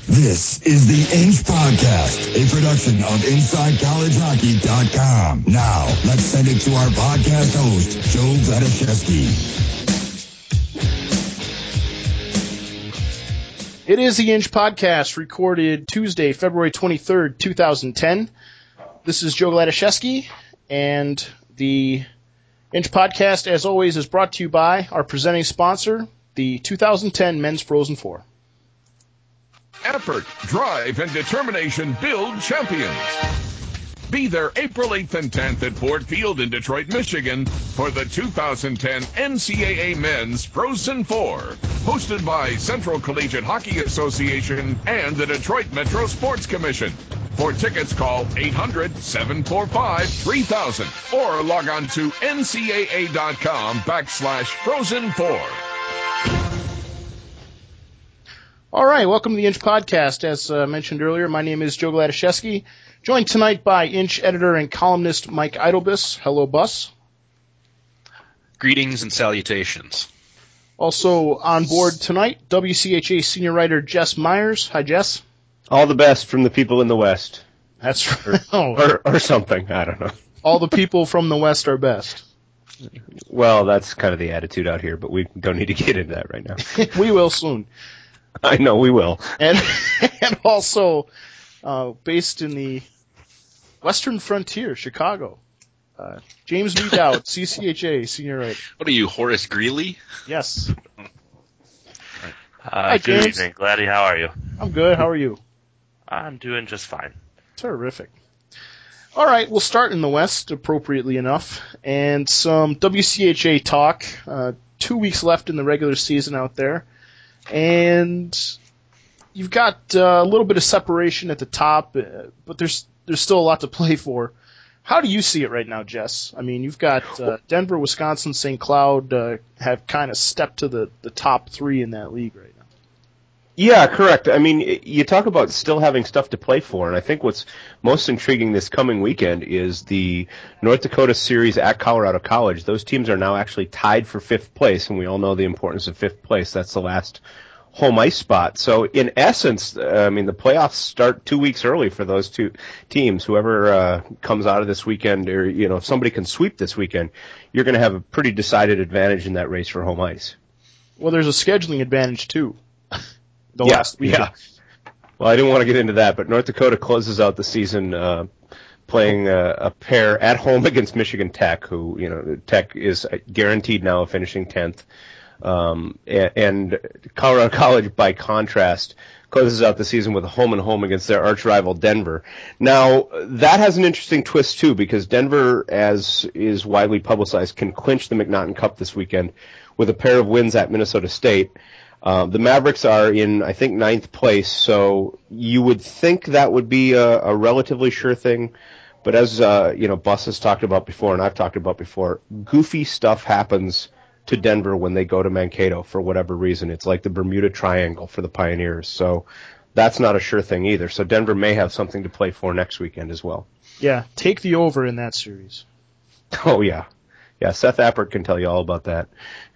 This is the Inch Podcast, a production of InsideCollegeHockey.com. Now, let's send it to our podcast host, Joe Gladashevsky. It is the Inch Podcast, recorded Tuesday, February 23rd, 2010. This is Joe Gladashevsky, and the Inch Podcast, as always, is brought to you by our presenting sponsor, the 2010 Men's Frozen Four. Effort, drive, and determination build champions. Be there April 8th and 10th at Ford Field in Detroit, Michigan for the 2010 NCAA Men's Frozen Four, hosted by Central Collegiate Hockey Association and the Detroit Metro Sports Commission. For tickets, call 800-745-3000 or log on to ncaa.com/Frozen4. All right, welcome to the Inch Podcast. As mentioned earlier, my name is Joe Gladashevsky, joined tonight by Inch editor and columnist Mike Idlebus. Hello, Bus. Greetings and salutations. Also on board tonight, WCHA senior writer Jess Myers. Hi, Jess. All the best from the people in the West. That's right. Or something, I don't know. All the people from the West are best. Well, that's kind of the attitude out here, but we don't need to get into that right now. We will soon. I know we will. And also, based in the Western Frontier, Chicago, James V. Dowd, CCHA senior writer. What are you, Horace Greeley? Yes. Hi, James. good evening. Gladdy, how are you? I'm good. How are you? I'm doing just fine. Terrific. All right, we'll start in the West, appropriately enough, and some WCHA talk. 2 weeks left in the regular season out there, and you've got a little bit of separation at the top, but there's still a lot to play for. How do you see it right now, Jess? I mean, you've got Denver, Wisconsin, St. Cloud have kind of stepped to the top three in that league right now. Yeah, correct. I mean, you talk about still having stuff to play for, and I think what's most intriguing this coming weekend is the North Dakota series at Colorado College. Those teams are now actually tied for fifth place, and we all know the importance of fifth place. That's the last home ice spot. So in essence, I mean, the playoffs start 2 weeks early for those two teams. Whoever comes out of this weekend, or, you know, if somebody can sweep this weekend, you're going to have a pretty decided advantage in that race for home ice. Well, there's a scheduling advantage, too. Last weekend. Yeah. Well, I didn't want to get into that, but North Dakota closes out the season playing a pair at home against Michigan Tech, who, you know, Tech is guaranteed now of finishing 10th. And Colorado College, by contrast, closes out the season with a home-and-home against their arch-rival Denver. Now, that has an interesting twist, too, because Denver, as is widely publicized, can clinch the McNaughton Cup this weekend with a pair of wins at Minnesota State. The Mavericks are in, I think, 9th place, so you would think that would be a relatively sure thing. But as, you know, Bus has talked about before, and I've talked about before, goofy stuff happens to Denver when they go to Mankato for whatever reason. It's like the Bermuda Triangle for the Pioneers, so that's not a sure thing either. So Denver may have something to play for next weekend as well. Yeah, take the over in that series. Oh, yeah. Yeah, Seth Appert can tell you all about that.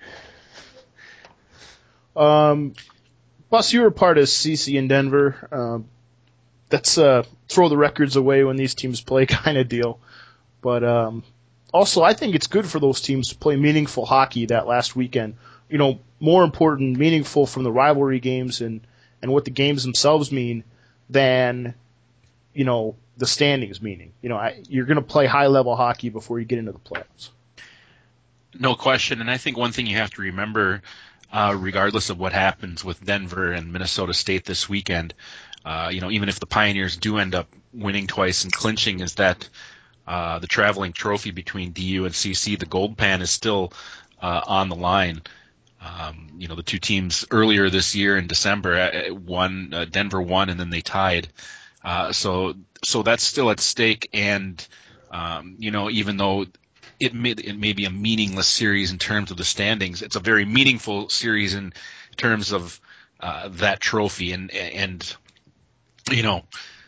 Bus, you were part of CC in Denver. That's throw the records away when these teams play kind of deal. But also, I think it's good for those teams to play meaningful hockey that last weekend. You know, more important, meaningful from the rivalry games and what the games themselves mean than, you know, the standings meaning. You know, you're going to play high-level hockey before you get into the playoffs. No question, and I think one thing you have to remember, regardless of what happens with Denver and Minnesota State this weekend, you know, even if the Pioneers do end up winning twice and clinching, is that the traveling trophy between DU and CC, the Gold Pan, is still on the line. You know, the two teams earlier this year in December Denver won, and then they tied. So that's still at stake, and you know, even though it may be a meaningless series in terms of the standings, it's a very meaningful series in terms of that trophy, and you know,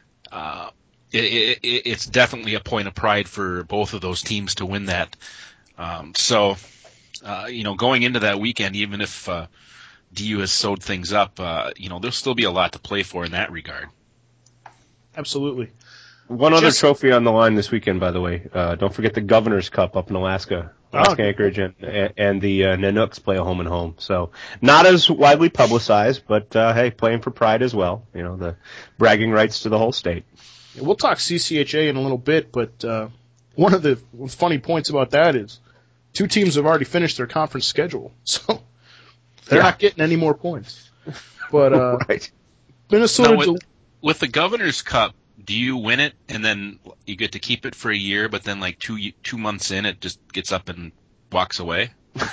it's definitely a point of pride for both of those teams to win that. So you know, going into that weekend, even if DU has sewed things up, there'll still be a lot to play for in that regard. Absolutely. One other trophy on the line this weekend, by the way. Don't forget the Governor's Cup up in Alaska Anchorage, and the Nanooks play a home and home. So not as widely publicized, but hey, playing for pride as well. The bragging rights to the whole state. We'll talk CCHA in a little bit, but one of the funny points about that is 2 teams have already finished their conference schedule, so they're not getting any more points. But right. Minnesota with the Governor's Cup, do you win it and then you get to keep it for a year, but then like 2 months in, it just gets up and walks away?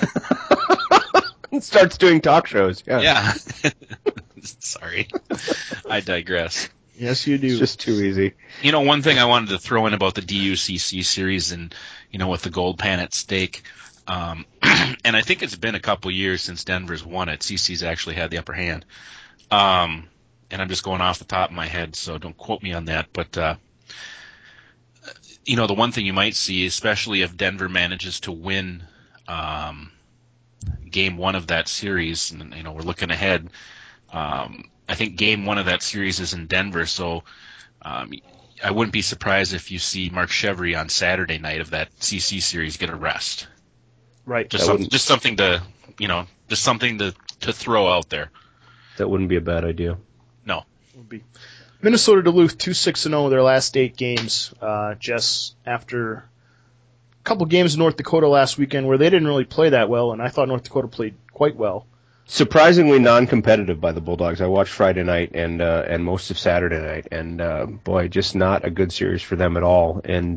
Starts doing talk shows. Yeah. Sorry, I digress. Yes, you do. It's just too easy. One thing I wanted to throw in about the DUCC series and, with the gold pan at stake, and I think it's been a couple years since Denver's won it. CC's actually had the upper hand. And I'm just going off the top of my head, so don't quote me on that. But, the one thing you might see, especially if Denver manages to win game 1 of that series, and, we're looking ahead, I think game 1 of that series is in Denver, so I wouldn't be surprised if you see Mark Chevry on Saturday night of that CC series get a rest. Right. Just something to throw out there. That wouldn't be a bad idea. No. Would be. Minnesota Duluth 2-6-0 their last 8 games. Just after a couple games in North Dakota last weekend where they didn't really play that well, and I thought North Dakota played quite well. Surprisingly non-competitive by the Bulldogs. I watched Friday night and most of Saturday night, and boy, just not a good series for them at all. And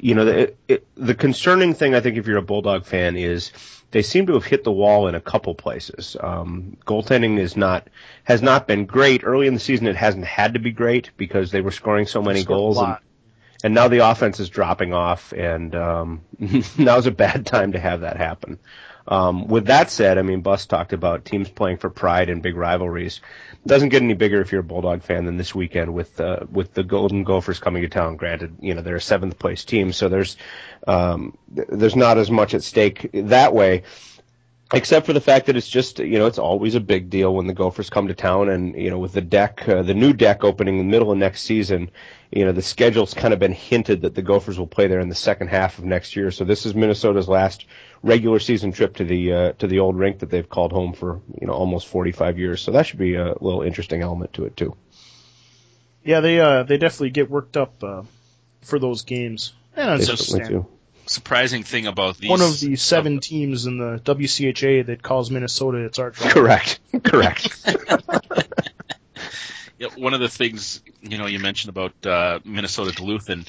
the concerning thing, I think, if you're a Bulldog fan, is they seem to have hit the wall in a couple places. Goaltending has not been great. Early in the season, it hasn't had to be great because they were scoring so many goals, and now the offense is dropping off, and now's a bad time to have that happen. With that said, Bus talked about teams playing for pride and big rivalries. It doesn't get any bigger if you're a Bulldog fan than this weekend with the Golden Gophers coming to town. Granted, they're a 7th place team, so there's not as much at stake that way, except for the fact that it's just, it's always a big deal when the Gophers come to town, and, with the new deck opening in the middle of next season, the schedule's kind of been hinted that the Gophers will play there in the second half of next year. So this is Minnesota's last regular season trip to the old rink that they've called home for, almost 45 years. So that should be a little interesting element to it too. Yeah, they definitely get worked up for those games. And too. Surprising thing about these, one of the 7 teams in the WCHA that calls Minnesota its arch rival. Correct. Yeah, one of the things you mentioned about Minnesota Duluth, and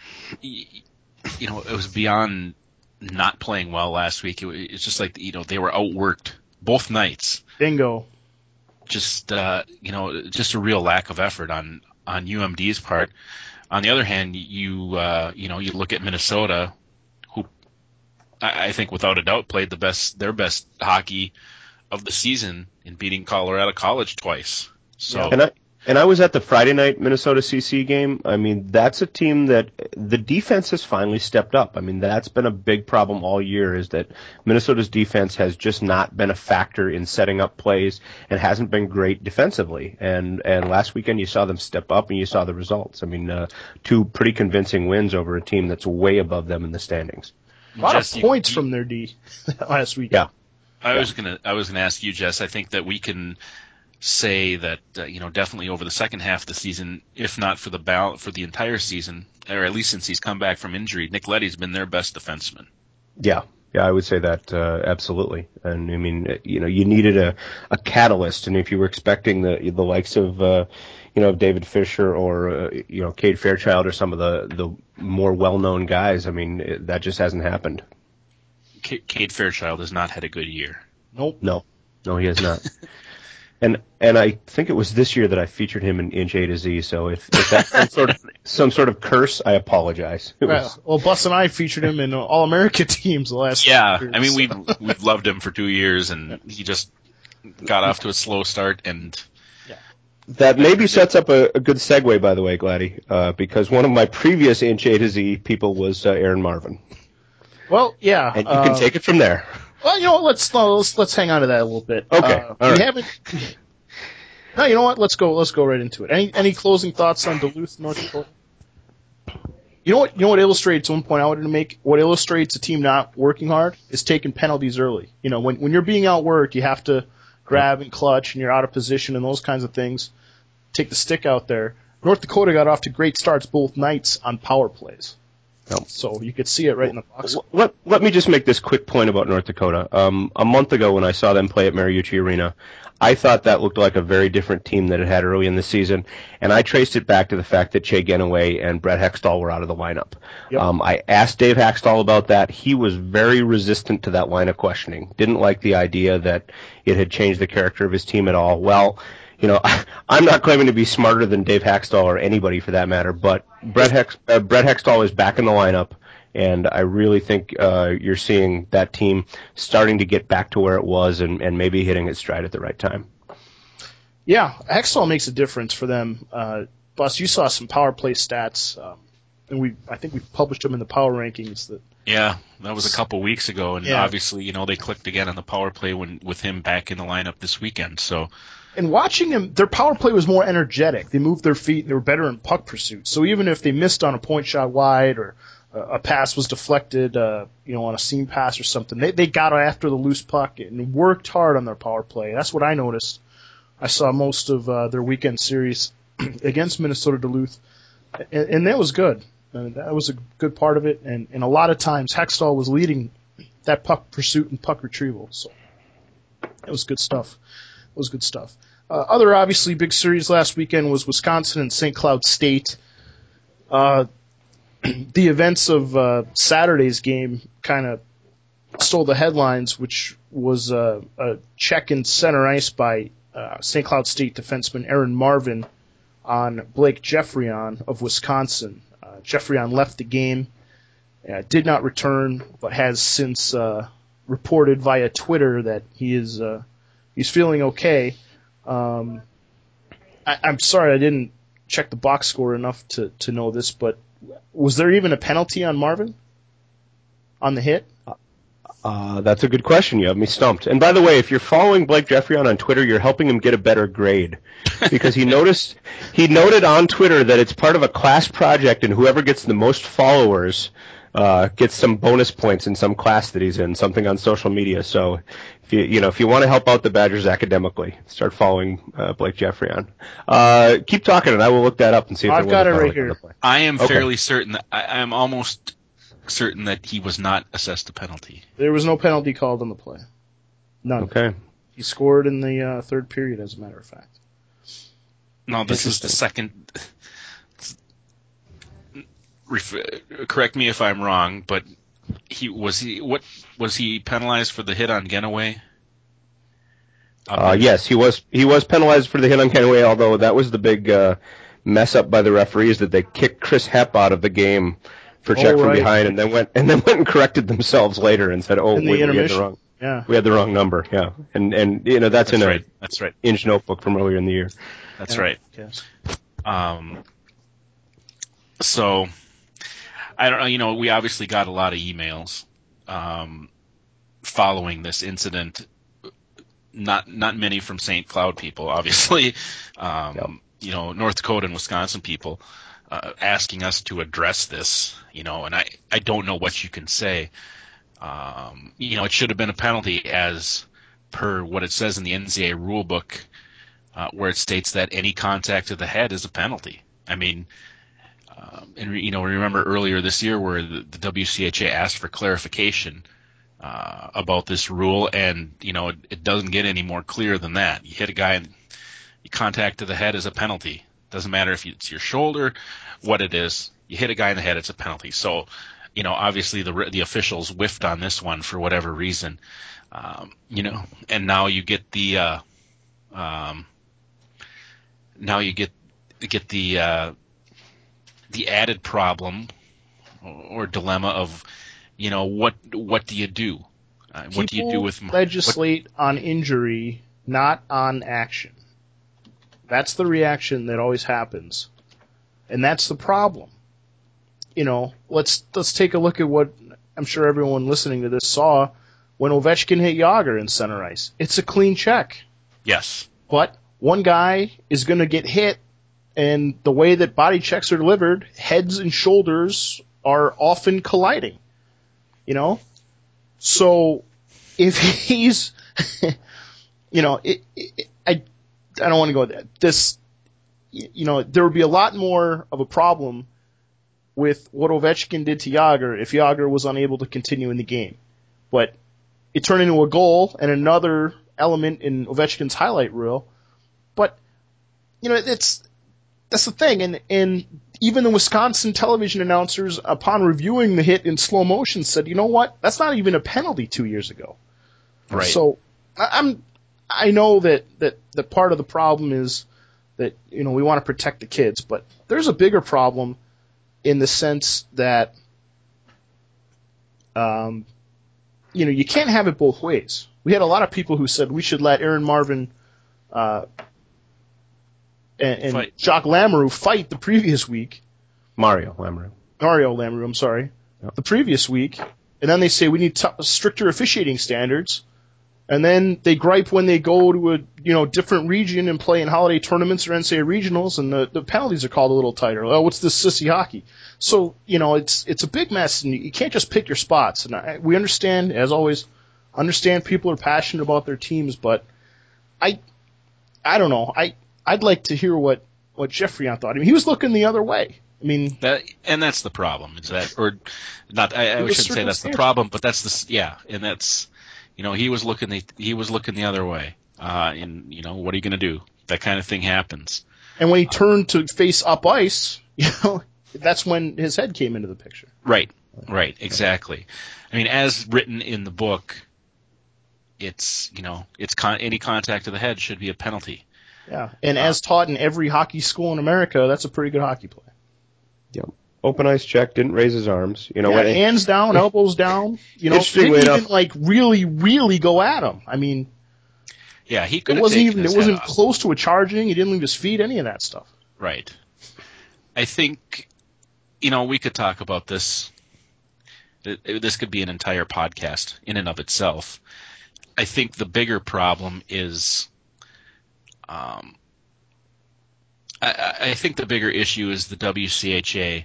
it was beyond not playing well last week. It's just like they were outworked both nights. Bingo. Just just a real lack of effort on UMD's part. On the other hand, you look at Minnesota, who I think without a doubt played their best hockey of the season in beating Colorado College twice. So. And I was at the Friday night Minnesota CC game. That's a team that the defense has finally stepped up. That's been a big problem all year, is that Minnesota's defense has just not been a factor in setting up plays and hasn't been great defensively. And last weekend you saw them step up and you saw the results. 2 pretty convincing wins over a team that's way above them in the standings. A lot of points from their D last week. Yeah. I was gonna ask you, Jess. I think that we can say that definitely over the second half of the season, if not for the entire season, or at least since he's come back from injury, Nick Leddy's been their best defenseman. Yeah, I would say that absolutely. And you needed a catalyst, and if you were expecting the likes of David Fisher or Cade Fairchild or some of the more well-known guys, that just hasn't happened. Cade Fairchild has not had a good year. Nope. No, he has not. And I think it was this year that I featured him in Inch A to Z. So if that's some sort of curse, I apologize. Well, Bus and I featured him in All-America teams the last. Yeah, years. we've loved him for 2 years, and he just got off to a slow start. And that maybe sets up a good segue, by the way, Gladdy, because one of my previous Inch A to Z people was Aaron Marvin. Well, yeah, and you can take it from there. Well, you know what? Let's hang on to that a little bit. Okay, all right. We haven't. No, you know what? Let's go right into it. Any closing thoughts on Duluth, North Dakota? You know what illustrates one point I wanted to make? What illustrates a team not working hard is taking penalties early. You know, when you're being outworked, you have to grab and clutch, and you're out of position and those kinds of things. Take the stick out there. North Dakota got off to great starts both nights on power plays. Yep. So you could see it right in the box. Let me just make this quick point about North Dakota. A month ago when I saw them play at Mariucci Arena, I thought that looked like a very different team that it had early in the season, and I traced it back to the fact that Che Genoway and Brett Hextall were out of the lineup. Yep. I asked Dave Hextall about that. He was very resistant to that line of questioning. Didn't like the idea that it had changed the character of his team at all. Well, you know, I'm not claiming to be smarter than Dave Hextall or anybody for that matter, but Brett Hextall is back in the lineup, and I really think you're seeing that team starting to get back to where it was and maybe hitting its stride at the right time. Yeah, Hextall makes a difference for them. Bus, you saw some power play stats, and I think we published them in the power rankings. Yeah, that was a couple weeks ago, and Yeah. obviously, you know, they clicked again on the power play with him back in the lineup this weekend. So, and watching him, their power play was more energetic. They moved their feet, and they were better in puck pursuit. So even if they missed on a point shot wide or a pass was deflected, on a seam pass or something, they got after the loose puck and worked hard on their power play. That's what I noticed. I saw most of their weekend series against Minnesota Duluth, and that was good. That was a good part of it, and a lot of times Hextall was leading that puck pursuit and puck retrieval, so it was good stuff. Other obviously big series last weekend was Wisconsin and St. Cloud State. The events of Saturday's game kind of stole the headlines, which was a check in center ice by St. Cloud State defenseman Aaron Marvin on Blake Jeffrion of Wisconsin. Jeffrion left the game, did not return, but has since reported via Twitter that he's feeling okay. I'm sorry I didn't check the box score enough to know this, but was there even a penalty on Marvin on the hit? That's a good question. You have me stumped. And by the way, if you're following Blake Jeffrion on Twitter, you're helping him get a better grade because he noted on Twitter that it's part of a class project, and whoever gets the most followers gets some bonus points in some class that he's in, something on social media. So if you want to help out the Badgers academically, start following Blake Jeffrion. Keep talking, and I will look that up and see if I've got it right here. I am fairly certain that I am almost certain that he was not assessed a penalty. There was no penalty called on the play. None. Okay. He scored in the third period, as a matter of fact. No, this is the second. Correct me if I'm wrong, but was he penalized for the hit on Genoway? Yes, he was penalized for the hit on Genoway, although that was the big mess up by the referees that they kicked Chris Hepp out of the game for check from behind, and then went and corrected themselves later and said, we had the wrong number. Yeah, and that's in a Inge notebook from earlier in the year. That's right. Yes. So I don't know. We obviously got a lot of emails following this incident. Not many from St. Cloud people, obviously. North Dakota and Wisconsin people. Asking us to address this, and I don't know what you can say. It should have been a penalty as per what it says in the NCAA rule book, where it states that any contact to the head is a penalty. I mean, remember earlier this year where the WCHA asked for clarification about this rule, and it doesn't get any more clear than that. You hit a guy and you contact to the head is a penalty. Doesn't matter if it's your shoulder, what it is. You hit a guy in the head, it's a penalty. So, obviously the officials whiffed on this one for whatever reason. And now you get the the added problem or dilemma of, what do you do? What do you do with legislate on injury, not on action? That's the reaction that always happens, and that's the problem. Let's take a look at what I'm sure everyone listening to this saw when Ovechkin hit Jágr in center ice. It's a clean check. Yes. But one guy is going to get hit, and the way that body checks are delivered, heads and shoulders are often colliding. You know? So, if he's, you know, I don't want to go there. There would be a lot more of a problem with what Ovechkin did to Jágr if Jágr was unable to continue in the game. But it turned into a goal and another element in Ovechkin's highlight reel. But, you know, that's the thing. And even the Wisconsin television announcers, upon reviewing the hit in slow motion, said, you know what? That's not even a penalty 2 years ago. Right. So I know that part of the problem is that, you know, we want to protect the kids, but there's a bigger problem in the sense that, you know, you can't have it both ways. We had a lot of people who said we should let Aaron Marvin and Jacques Lamoureux fight the previous week. Mario Lamoureux, I'm sorry. Yep. The previous week. And then they say we need stricter officiating standards. And then they gripe when they go to a different region and play in holiday tournaments or NCAA regionals, and the penalties are called a little tighter. Oh, what's this sissy hockey? So, you know, it's a big mess, and you can't just pick your spots. And we understand, as always, people are passionate about their teams, but I don't know. I'd like to hear what Jeffrey thought. I mean, he was looking the other way. I mean, that's the problem. Is that, or not? I shouldn't say that's the problem, but and that's. You know, he was looking the other way. And you know, what are you going to do? That kind of thing happens. And when he turned to face up ice, you know, that's when his head came into the picture. Right, exactly. I mean, as written in the book, it's, you know, any contact to the head should be a penalty. Yeah, and as taught in every hockey school in America, that's a pretty good hockey play. Yep. Open ice check, didn't raise his arms. You know, hands down, elbows down. You know, didn't even like really, really go at him. I mean, yeah, he could. It wasn't close to a charging. He didn't leave his feet. Any of that stuff. Right. I think, you know, we could talk about this. This could be an entire podcast in and of itself. I think the bigger problem is, I think the bigger issue is the WCHA.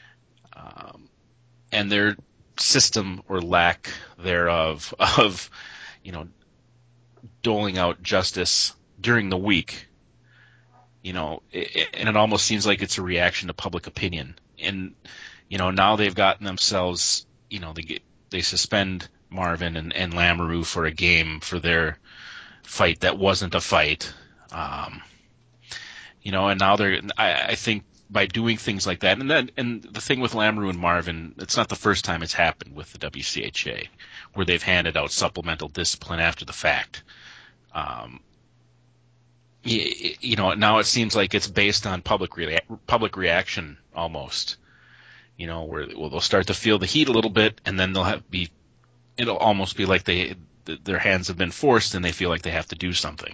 And their system or lack thereof of, you know, doling out justice during the week, you know, and it almost seems like it's a reaction to public opinion. And, you know, now they've gotten themselves, you know, they suspend Marvin and Lamoureux for a game for their fight that wasn't a fight. You know, and now I think, by doing things like that, and the thing with Lamoureux and Marvin, it's not the first time it's happened with the WCHA, where they've handed out supplemental discipline after the fact. You know, now it seems like it's based on public reaction almost. You know, where they'll start to feel the heat a little bit, and then it'll almost be like their hands have been forced, and they feel like they have to do something.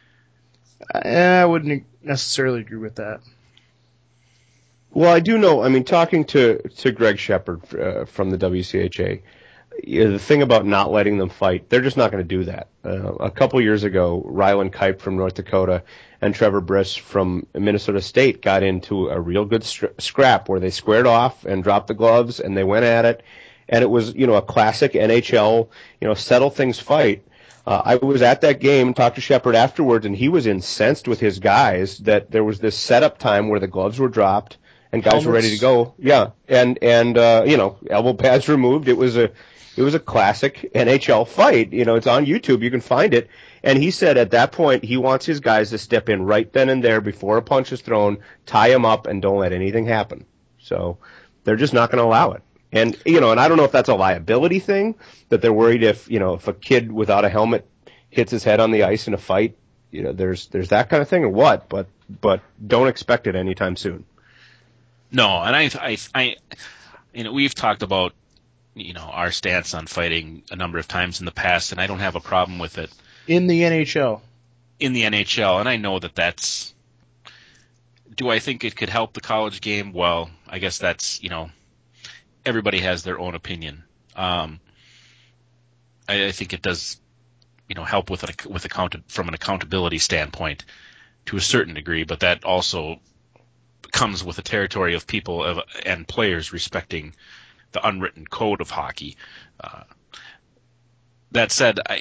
I wouldn't necessarily agree with that. Well, I do know, I mean, talking to Greg Shepard from the WCHA, the thing about not letting them fight, they're just not going to do that. A couple years ago, Ryland Kipe from North Dakota and Trevor Briss from Minnesota State got into a real good scrap where they squared off and dropped the gloves and they went at it. And it was, you know, a classic NHL, you know, settle things fight. I was at that game, talked to Shepard afterwards, and he was incensed with his guys that there was this setup time where the gloves were dropped and guys were ready to go. Yeah. And you know, elbow pads removed. It was a classic NHL fight. You know, it's on YouTube. You can find it. And he said at that point he wants his guys to step in right then and there before a punch is thrown, tie him up, and don't let anything happen. So they're just not going to allow it. And, you know, and I don't know if that's a liability thing, that they're worried if a kid without a helmet hits his head on the ice in a fight, you know, there's that kind of thing or what, but don't expect it anytime soon. No, and I you know, we've talked about, you know, our stance on fighting a number of times in the past, and I don't have a problem with it. In the NHL, and I know that's. Do I think it could help the college game? Well, I guess that's, you know, everybody has their own opinion. I think it does, help with from an accountability standpoint to a certain degree, but that also comes with the territory of people and players respecting the unwritten code of hockey. That said, I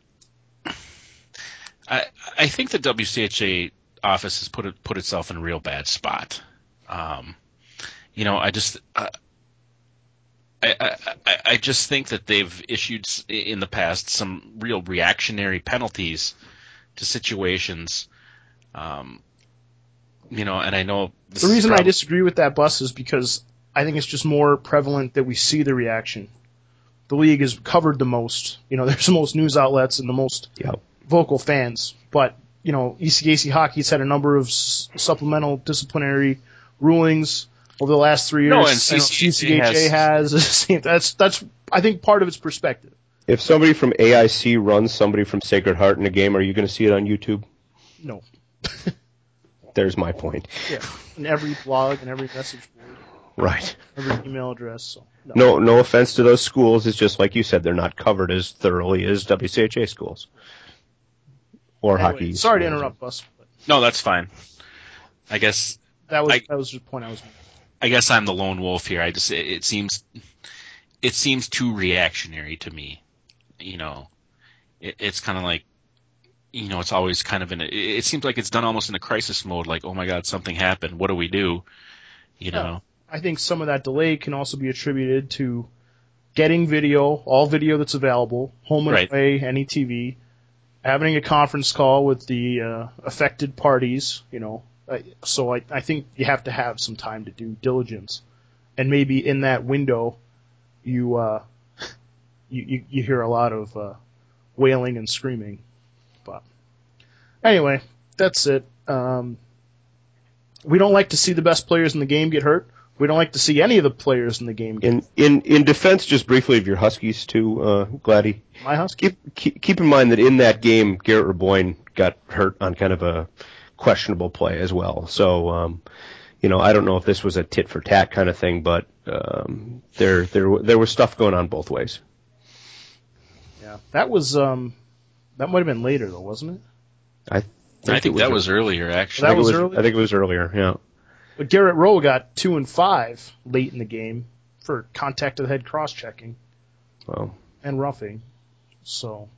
think the WCHA office has put itself in a real bad spot. I just think that they've issued in the past some real reactionary penalties to situations. And I know the reason I disagree with that, Bus, is because I think it's just more prevalent that we see the reaction. The league is covered the most. There's the most news outlets and the most vocal fans. But, ECAC Hockey's had a number of supplemental disciplinary rulings over the last 3 years. No, and CCHA has. That's I think, part of its perspective. If somebody from AIC runs somebody from Sacred Heart in a game, are you going to see it on YouTube? No. There's my point. Yeah, in every blog and every message board. Right. Every email address. So, no offense to those schools. It's just like you said, they're not covered as thoroughly as WCHA schools. Or hockey. Sorry to interrupt, Bus. No, that's fine. I guess that was the point I was making. I guess I'm the lone wolf here. It seems too reactionary to me. It's kind of like, it's always kind of it seems like it's done almost in a crisis mode. Like, oh my God, something happened. What do we do? I think some of that delay can also be attributed to getting all video that's available, home and away, any TV, having a conference call with the affected parties, So I think you have to have some time to do diligence. And maybe in that window, you hear a lot of wailing and screaming. But anyway, that's it. We don't like to see the best players in the game get hurt. We don't like to see any of the players in the game get hurt. In defense, just briefly, of your Huskies too, Gladdy. My Huskies? Keep in mind that in that game, Garrett Raboyne got hurt on kind of a questionable play as well. So, I don't know if this was a tit for tat kind of thing, but there was stuff going on both ways. Yeah, that was that might have been later though, wasn't it? I think that was earlier, actually. I think it was earlier, yeah. But Garrett Rowe got 2 and 5 late in the game for contact to the head cross-checking. Wow. And roughing. So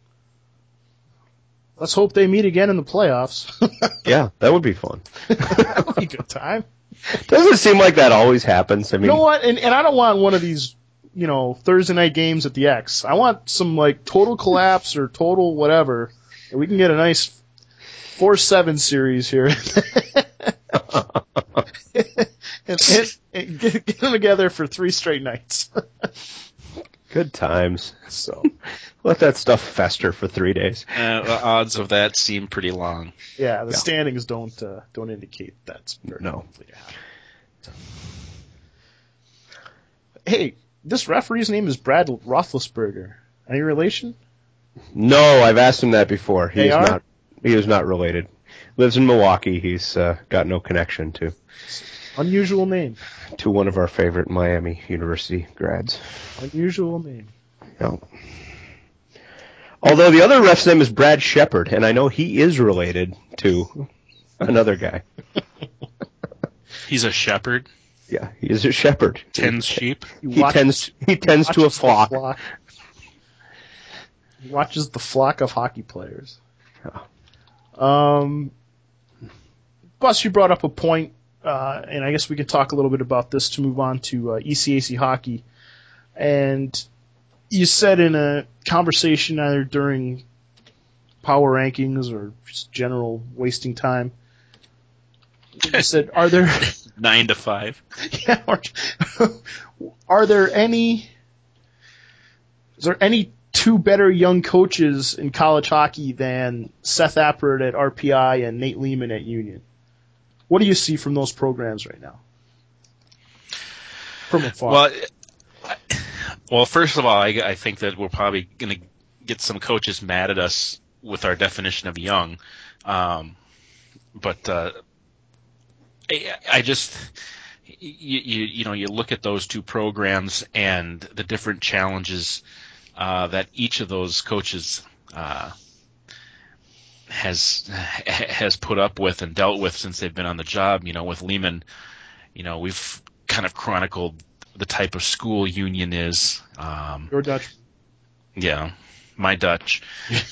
let's hope they meet again in the playoffs. Yeah, that would be fun. That would be a good time. Doesn't it seem like that always happens? I mean, you know what? And I don't want one of these, Thursday night games at the X. I want some total collapse or total whatever. And we can get a nice 4-7 series here. and get them together for 3 straight nights. Good times. So let that stuff fester for 3 days. The odds of that seem pretty long. Yeah, the standings don't indicate that's very likely to happen. Hey, this referee's name is Brad Roethlisberger. Any relation? No, I've asked him that before. He is not related. Lives in Milwaukee. He's got no connection to. Unusual name. To one of our favorite Miami University grads. Unusual name. No. Although the other ref's name is Brad Shepard, and I know he is related to another guy. He's a shepherd? Yeah, he is a shepherd. Tends sheep? He tends to a flock. He watches the flock of hockey players. Oh. Bus, you brought up a point, and I guess we can talk a little bit about this to move on to ECAC hockey. And you said in a conversation either during power rankings or just general wasting time, you said, are there 9 to 5? Yeah. Are there any? Is there any 2 better young coaches in college hockey than Seth Appert at RPI and Nate Lehman at Union? What do you see from those programs right now? From afar. Well, first of all, I think that we're probably going to get some coaches mad at us with our definition of young. But I just, you look at those 2 programs and the different challenges that each of those coaches has put up with and dealt with since they've been on the job. With Lehman, we've kind of chronicled the type of school Union is. Your Dutch. Yeah, my Dutch.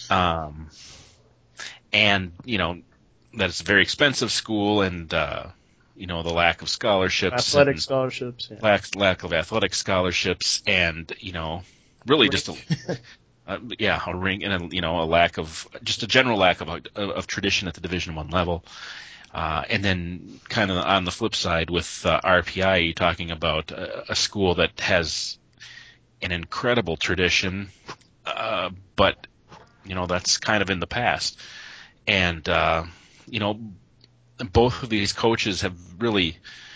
And, that it's a very expensive school and, the lack of scholarships. Athletic scholarships. Yeah. Lack of athletic scholarships and, really just a ring and a lack of, just a general lack of tradition at the Division I level. And then kind of on the flip side with RPI, you're talking about a school that has an incredible tradition, but, that's kind of in the past. And, both of these coaches have really,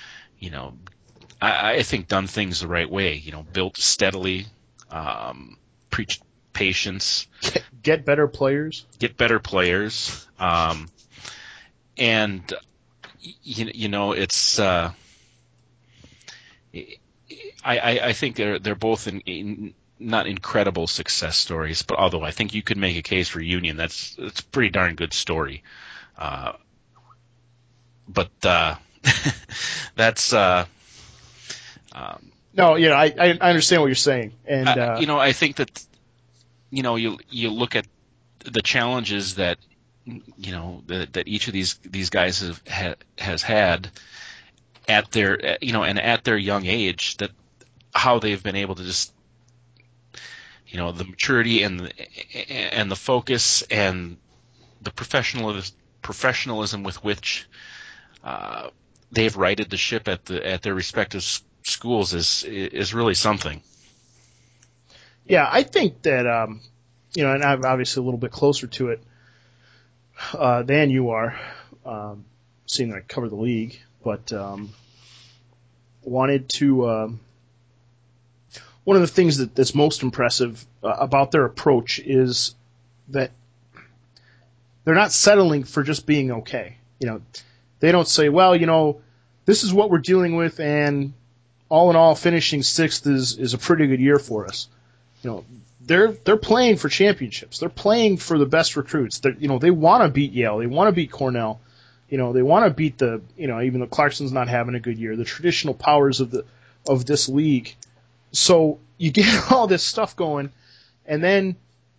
I think done things the right way, built steadily, preached patience. Get better players. And, it's, I think they're both not incredible success stories, but although I think you could make a case for Union, it's a pretty darn good story. But that's No, I understand what you're saying, and I think that you look at the challenges that that each of these guys has had at their and at their young age, that how they've been able to just the maturity and the focus and the professionalism with which they've righted the ship at their respective schools is really something. Yeah, I think that and I'm obviously a little bit closer to it than you are, seeing that I cover the league, but wanted to. One of the things that's most impressive about their approach is that they're not settling for just being okay. They don't say, well, this is what we're dealing with, and all in all, finishing sixth is a pretty good year for us. They're playing for championships. They're playing for the best recruits. They want to beat Yale. They want to beat Cornell. They want to beat even though Clarkson's not having a good year, the traditional powers of this league. So you get all this stuff going, and then,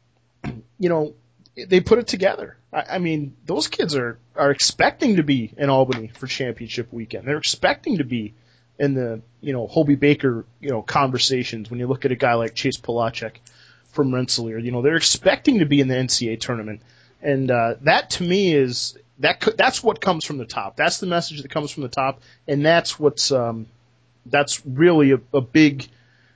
they put it together. I mean, those kids are expecting to be in Albany for championship weekend. They're expecting to be in the, Hobie Baker, conversations when you look at a guy like Chase Polacek from Rensselaer. They're expecting to be in the NCAA tournament. And that, to me, that's what comes from the top. That's the message that comes from the top, and that's that's really a big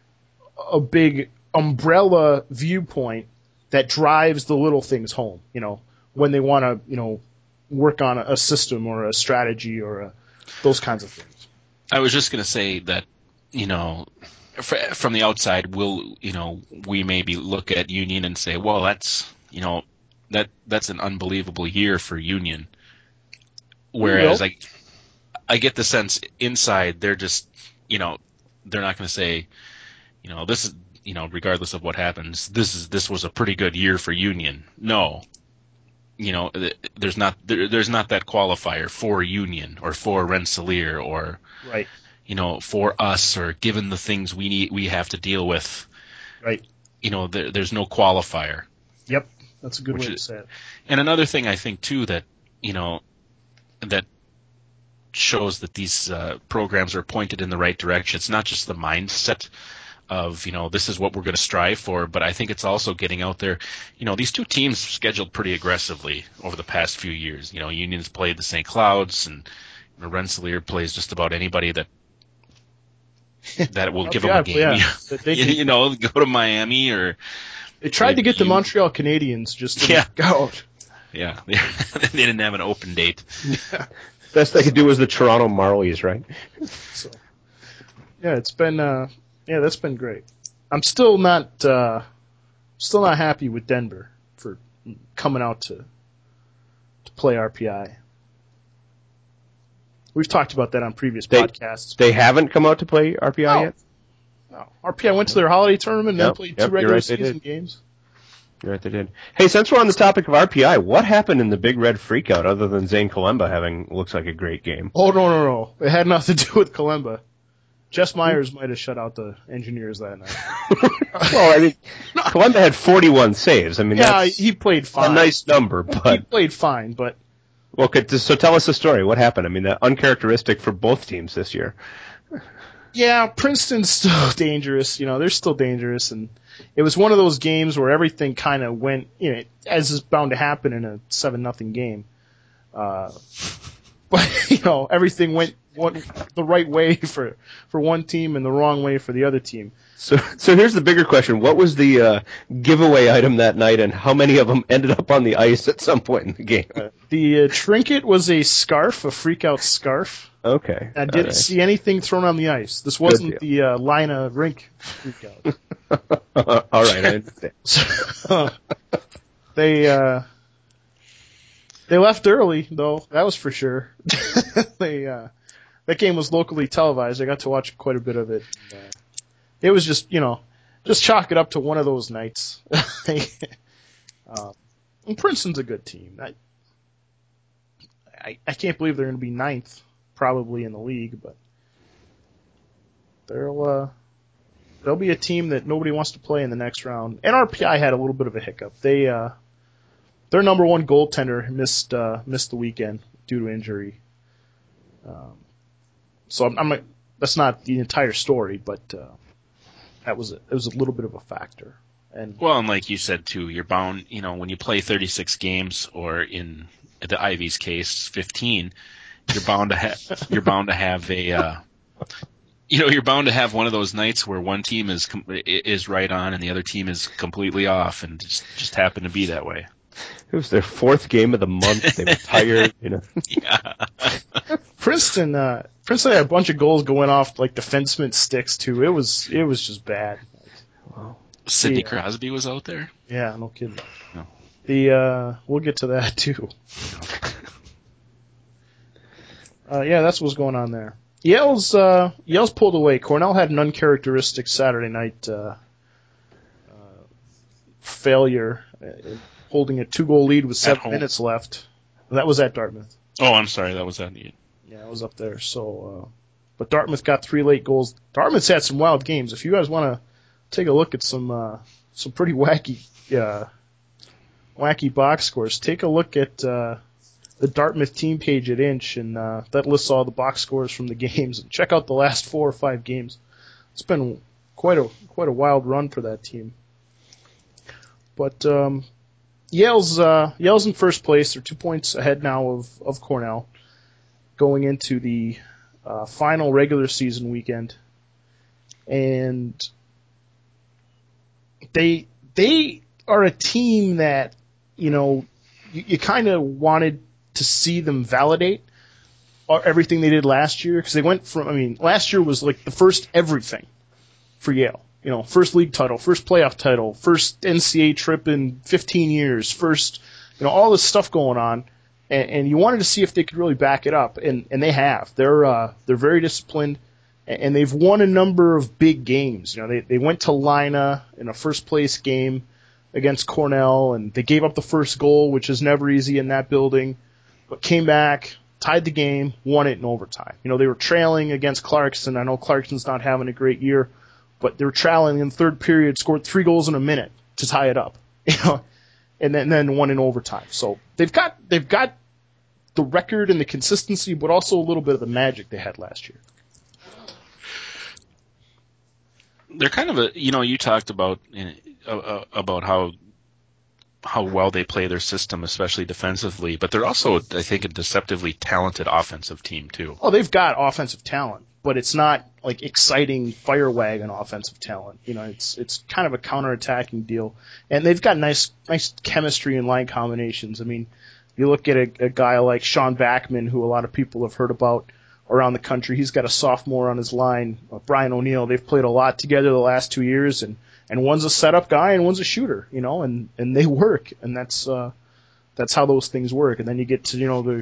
umbrella viewpoint that drives the little things home, when they want to, work on a system or a strategy or those kinds of things. I was just going to say that, from the outside, we maybe look at Union and say, well, that's an unbelievable year for Union. Whereas I get the sense inside they're just, they're not going to say, this is, regardless of what happens, this was a pretty good year for Union. No, there's not that qualifier for Union or for Rensselaer or right, for us, or given the things we have to deal with. Right. There's no qualifier. Yep, that's a good way to say it. And another thing I think too that that shows that these programs are pointed in the right direction. It's not just the mindset of, this is what we're going to strive for, but I think it's also getting out there. These two teams scheduled pretty aggressively over the past few years. Union's played the St. Clouds, and Rensselaer plays just about anybody that will give them a game. Yeah. Go to Miami, or they tried to get the Montreal Canadiens just to go out. Yeah, they didn't have an open date. Yeah. Best they could do was the Toronto Marlies, right? So, yeah, it's been that's been great. I'm still not happy with Denver for coming out to play RPI. We've talked about that on previous podcasts. They haven't come out to play RPI yet? No. RPI went to their holiday tournament and then Yep, played yep, two regular right, they season did. games. You're right, they did. Hey, since we're on the topic of RPI, what happened in the Big Red Freakout other than Zane Kalemba having looks like a great game? Oh, no. It had nothing to do with Kalemba. Jess Myers might have shut out the Engineers that night. Well, I mean, Kalemba had 41 saves. I mean, Yeah, that's he played fine. a nice number, He but... played fine, but Well, so tell us the story. What happened? I mean, uncharacteristic for both teams this year. yeah, Princeton's still dangerous. You know, they're still dangerous, and it was one of those games where everything kind of went, you know, as is bound to happen in a 7-0 game. But you know, everything went the right way for one team and the wrong way for the other team. So here's the bigger question. What was the giveaway item that night, and how many of them ended up on the ice at some point in the game? The trinket was a scarf, a freak-out scarf. Okay. I didn't see anything thrown on the ice. This wasn't the Lina rink freak-out. All right, I understand. So, they left early, though. That was for sure. That game was locally televised. I got to watch quite a bit of it. It was just, you know, just chalk it up to one of those nights. And Princeton's a good team. I can't believe they're going to be 9th, probably in the league, but they'll be a team that nobody wants to play in the next round. NRPI had a little bit of a hiccup. Their number one goaltender missed the weekend due to injury. So that's not the entire story, but it was a little bit of a factor. And Well, and like you said too, you're bound, you know, when you play 36 games, or in the Ivy's case, 15, you're bound to have you're bound to have one of those nights where one team is right on and the other team is completely off, and just happened to be that way. It was their 4th game of the month. They were tired, you know. Yeah. Princeton had a bunch of goals going off like defenseman sticks too. It was just bad. Wow. Sidney Crosby was out there. Yeah, no kidding. No. We'll get to that too. Yeah, that's what's going on there. Yale's pulled away. Cornell had an uncharacteristic Saturday night failure, holding a 2-goal lead with 7 minutes left. That was at Dartmouth. Oh, I'm sorry, that was that. Yeah, it was up there. So, but Dartmouth got 3 late goals. Dartmouth's had some wild games. If you guys want to take a look at some pretty wacky box scores, take a look at the Dartmouth team page at Inch, and that lists all the box scores from the games. And check out the last 4 or 5 games. It's been quite a wild run for that team. But Yale's in first place. They're 2 points ahead now of Cornell, going into the final regular season weekend, and they are a team that, you know, you kind of wanted to see them validate everything they did last year, because they went from, I mean, last year was like the first everything for Yale. You know, first league title, first playoff title, first NCAA trip in 15 years, first, you know, all this stuff going on, and you wanted to see if they could really back it up, and they have. They're very disciplined, and they've won a number of big games. You know, they went to Lina in a first place game against Cornell, and they gave up the first goal, which is never easy in that building, but came back, tied the game, won it in overtime. You know, they were trailing against Clarkson. I know Clarkson's not having a great year, but they were trailing in the third period, scored 3 goals in a minute to tie it up, you know, and then won in overtime. So they've got the record and the consistency, but also a little bit of the magic they had last year. They're kind of a, you know, you talked about how well they play their system, especially defensively, but they're also, I think, a deceptively talented offensive team too. Oh, they've got offensive talent, but it's not like exciting fire wagon offensive talent. You know, it's kind of a counterattacking deal, and they've got nice chemistry and line combinations. I mean, you look at a guy like Sean Backman, who a lot of people have heard about around the country. He's got a sophomore on his line, Brian O'Neill. They've played a lot together the last 2 years, and one's a setup guy and one's a shooter, you know, and they work, and that's how those things work. And then you get to, you know, the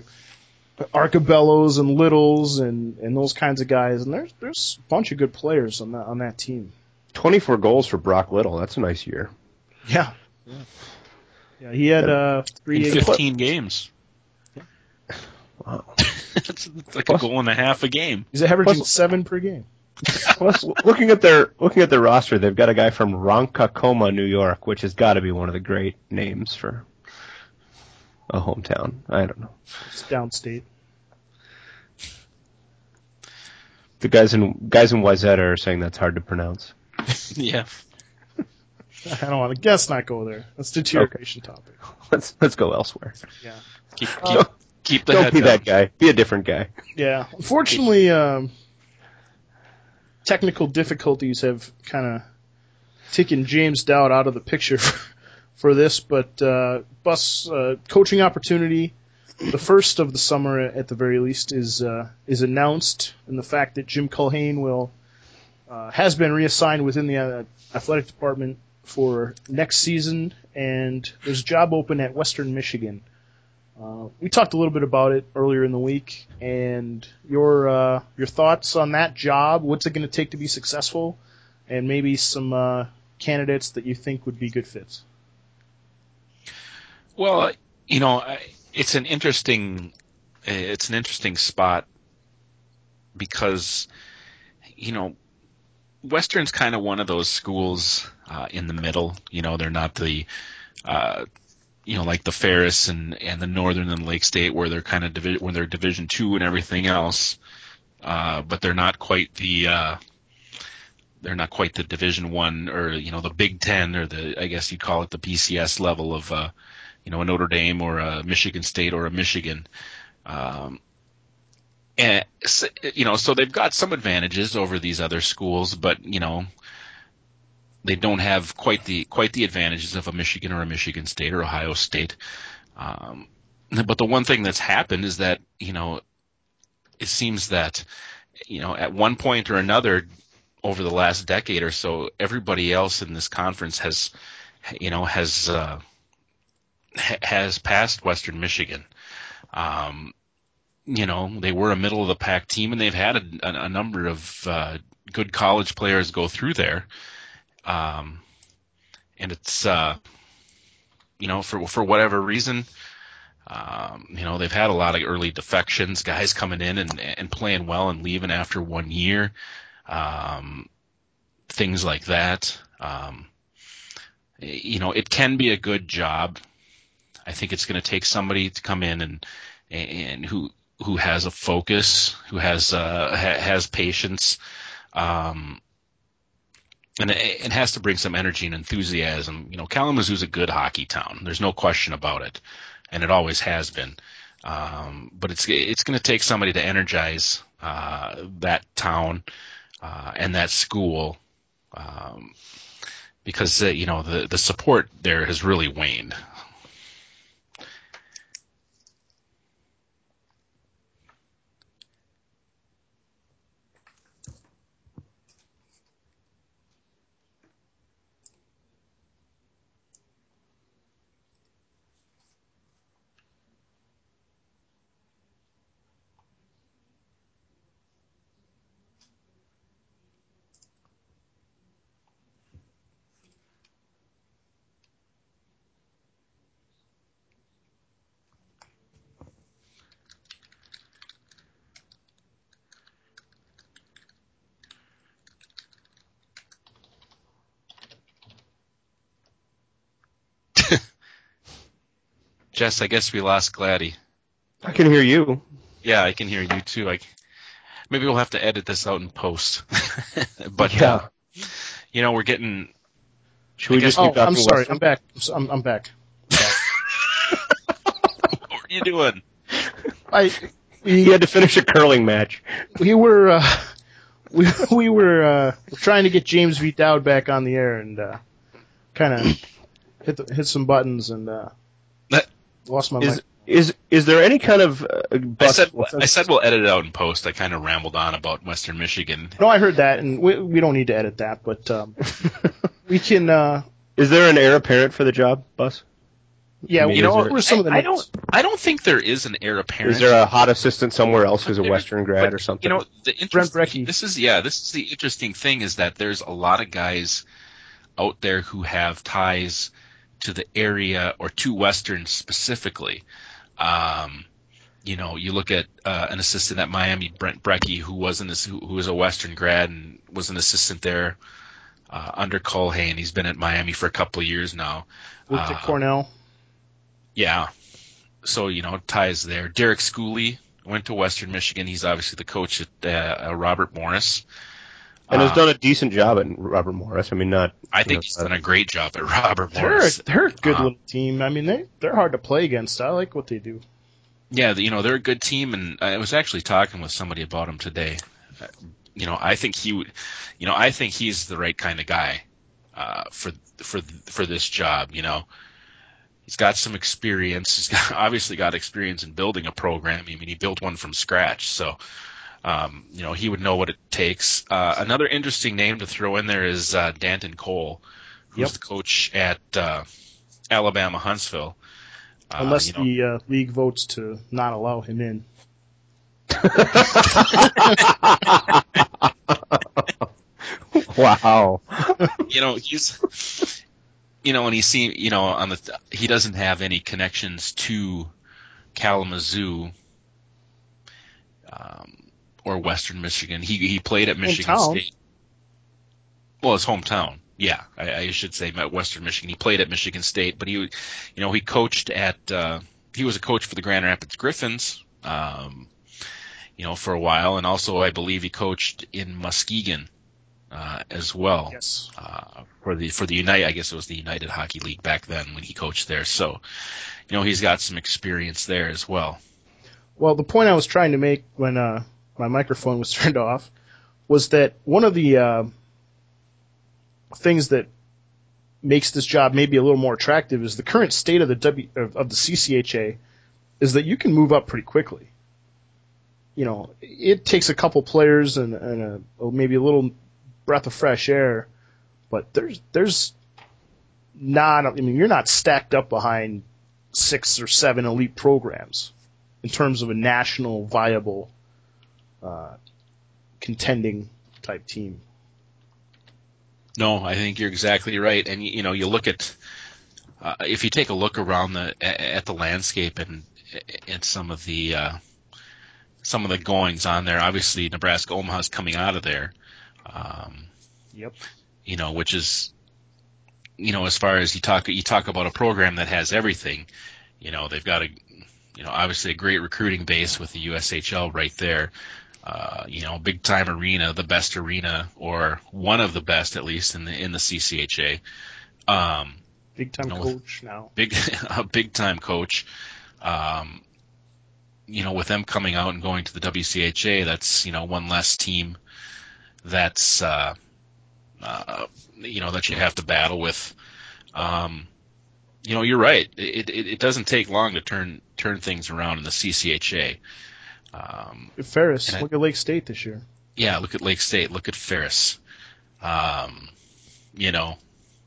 Arcabellos and Littles and those kinds of guys, and there's a bunch of good players on that team. 24 goals for Brock Little. That's a nice year. Yeah. Yeah, he had in 15 games. Wow. It's like a goal and a half a game. He's averaging 7 per game. Plus, looking at their roster, they've got a guy from Ronkonkoma, New York, which has got to be one of the great names for a hometown. I don't know. It's downstate. The guys in Wayzata are saying that's hard to pronounce. Yeah. I don't want to guess. Not go there. That's the deterioration topic. Let's go elsewhere. Yeah. Keep the Don't head be down. that guy. Be a different guy. Yeah. Unfortunately, technical difficulties have kind of taken James Dowd out of the picture for this, but Bus coaching opportunity, the first of the summer at the very least, is announced, and the fact that Jim Culhane has been reassigned within the athletic department for next season, and there's a job open at Western Michigan. We talked a little bit about it earlier in the week, and your thoughts on that job. What's it going to take to be successful, and maybe some candidates that you think would be good fits. Well, it's an interesting spot because Western's kind of one of those schools in the middle. They're not the like the Ferris and the Northern and Lake State, where they're kind of when they're Division II and everything else, but they're not quite the Division I or the Big Ten, or I guess you'd call it the BCS level of a Notre Dame or a Michigan State or a Michigan. And so they've got some advantages over these other schools, but they don't have quite the advantages of a Michigan or a Michigan State or Ohio State. But the one thing that's happened is that it seems that at one point or another over the last decade or so, everybody else in this conference has passed Western Michigan. They were a middle of the pack team, and they've had a number of good college players go through there. And it's, for whatever reason, they've had a lot of early defections, guys coming in and playing well and leaving after 1 year, things like that. It can be a good job. I think it's going to take somebody to come in and who has a focus, who has patience, and it has to bring some energy and enthusiasm. Kalamazoo's a good hockey town. There's no question about it, and it always has been. But it's going to take somebody to energize that town and that school, because the support there has really waned. Jess, I guess we lost Gladdy. I can hear you. Yeah, I can hear you too. Maybe we'll have to edit this out in post. But Yeah. We're getting. Should we just keep talking? I'm sorry. Western? I'm back. I'm back. What were you doing? He had to finish a curling match. We were we were trying to get James V. Dowd back on the air and kind of hit some buttons and lost my mic. Is there any kind of I said we'll edit it out in post. I kind of rambled on about Western Michigan. No, I heard that, and we don't need to edit that, but we can. Is there an heir apparent for the job, Bus? Yeah, I mean, what were some of the names? I don't think there is an heir apparent. Is there a hot assistant somewhere else who's a Western grad or something? You know, the interesting, this is the interesting thing is that there's a lot of guys out there who have ties to the area or to Western specifically. You know, you look at an assistant at Miami, Brent Brecky, who was a Western grad and was an assistant there under Culhane. He's been at Miami for a couple of years now. Worked at Cornell. Yeah. So, you know, ties there. Derek Schooley went to Western Michigan. He's obviously the coach at Robert Morris. And has done a decent job at Robert Morris. I mean, I think he's done a great job at Robert Morris. They're a good little team. I mean, they're hard to play against. I like what they do. Yeah, you know, they're a good team, and I was actually talking with somebody about him today. You know, I think he's the right kind of guy for this job. You know, he's got some experience. He's obviously got experience in building a program. I mean, he built one from scratch, so you know, he would know what it takes. Another interesting name to throw in there is Danton Cole, who's the coach at Alabama Huntsville. Unless the league votes to not allow him in. Wow. You know, he's, you know, and he doesn't have any connections to Kalamazoo, or Western Michigan. He played at Michigan State. Well, his hometown. Yeah, I should say Western Michigan. He played at Michigan State, but he coached at, he was a coach for the Grand Rapids Griffins, you know, for a while, and also I believe he coached in Muskegon, as well. Yes. For the United, I guess it was the United Hockey League back then when he coached there. So, you know, he's got some experience there as well. Well, the point I was trying to make when my microphone was turned off was that one of the things that makes this job maybe a little more attractive is the current state of the CCHA is that you can move up pretty quickly. You know, it takes a couple players and maybe a little breath of fresh air, but there's not. I mean, you're not stacked up behind 6 or 7 elite programs in terms of a national viable contending type team. No, I think you're exactly right. And, you know, you look at, if you take a look around at the landscape and some of the goings on there, obviously Nebraska Omaha's coming out of there. Yep. You know, which is, you know, as far as you talk about a program that has everything, you know, they've got obviously a great recruiting base with the USHL right there. You know, big time arena, the best arena, or one of the best at least in the CCHA. Big time coach now. A big time coach. You know, with them coming out and going to the WCHA, that's, you know, one less team that's you know, that you have to battle with. You know, you're right. It doesn't take long to turn things around in the CCHA. Ferris, look at Lake State this year. Yeah, look at Lake State. Look at Ferris. You know,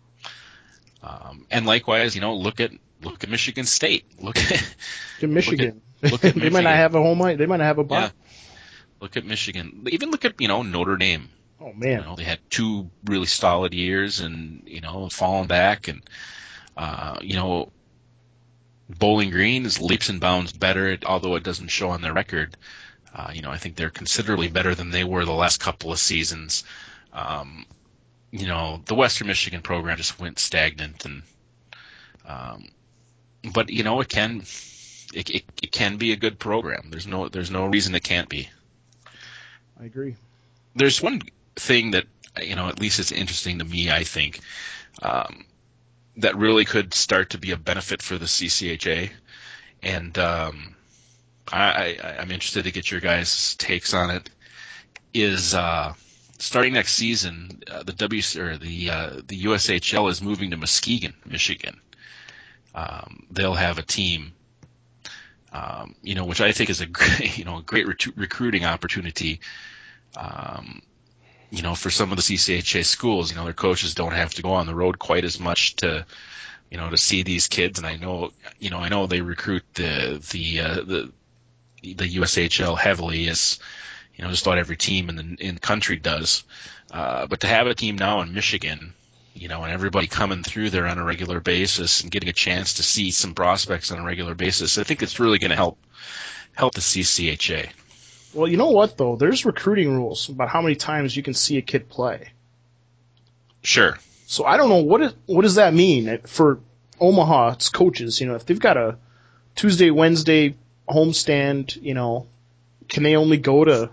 and likewise, you know, look at Michigan State. Look at Michigan. Look at They might not have a home ice. They might not have a bye. Yeah. Look at Michigan. Even look at, you know, Notre Dame. Oh man, you know, they had 2 really solid years, and, you know, falling back, and you know, Bowling Green is leaps and bounds better, although it doesn't show on their record. You know, I think they're considerably better than they were the last couple of seasons. You know, the Western Michigan program just went stagnant, and but, you know, it can be a good program. There's no reason it can't be. I agree. There's one thing that, you know, at least it's interesting to me, I think, that really could start to be a benefit for the CCHA, and I'm interested to get your guys' takes on it. Is starting next season, the USHL is moving to Muskegon, Michigan. They'll have a team, you know, which I think is a great recruiting opportunity. You know, for some of the CCHA schools, you know, their coaches don't have to go on the road quite as much to to see these kids, and I know they recruit the USHL heavily, as just about every team in the country does. But to have a team now in Michigan, and everybody coming through there on a regular basis and getting a chance to see some prospects on a regular basis, I think it's really going to help the CCHA. Well, you know what though? There's recruiting rules about how many times you can see a kid play. Sure. So I don't know what does that mean for Omaha's coaches. If they've got a Tuesday, Wednesday homestand, can they only go to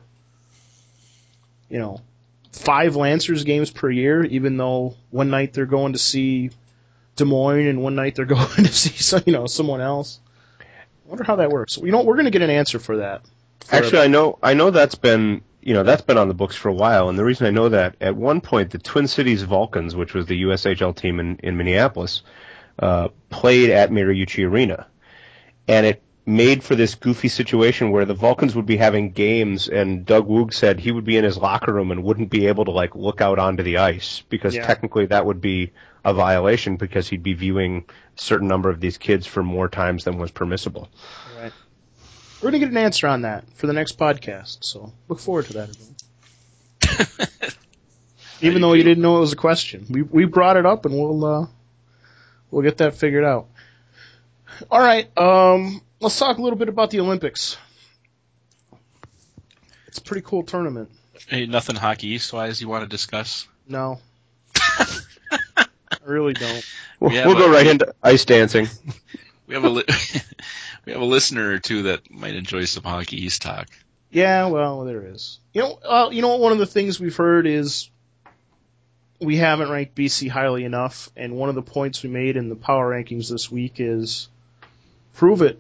5 Lancers games per year, even though one night they're going to see Des Moines and one night they're going to see someone else? I wonder how that works. We're going to get an answer for that. Actually, I know that's been on the books for a while, and the reason I know that, at one point the Twin Cities Vulcans, which was the USHL team in Minneapolis, played at Mariucci Arena, and it made for this goofy situation where the Vulcans would be having games, and Doug Woog said he would be in his locker room and wouldn't be able to look out onto the ice, because technically that would be a violation, because he'd be viewing a certain number of these kids for more times than was permissible. Right. We're going to get an answer on that for the next podcast, so look forward to that, everyone. Even though you didn't know it was a question. We brought it up, and we'll get that figured out. All right, let's talk a little bit about the Olympics. It's a pretty cool tournament. Hey, nothing Hockey East-wise you want to discuss? No. I really don't. We'll go right into ice dancing. We have a listener or two that might enjoy some Hockey East talk. Yeah, well, there is. One of the things we've heard is we haven't ranked BC highly enough, and one of the points we made in the power rankings this week is prove it.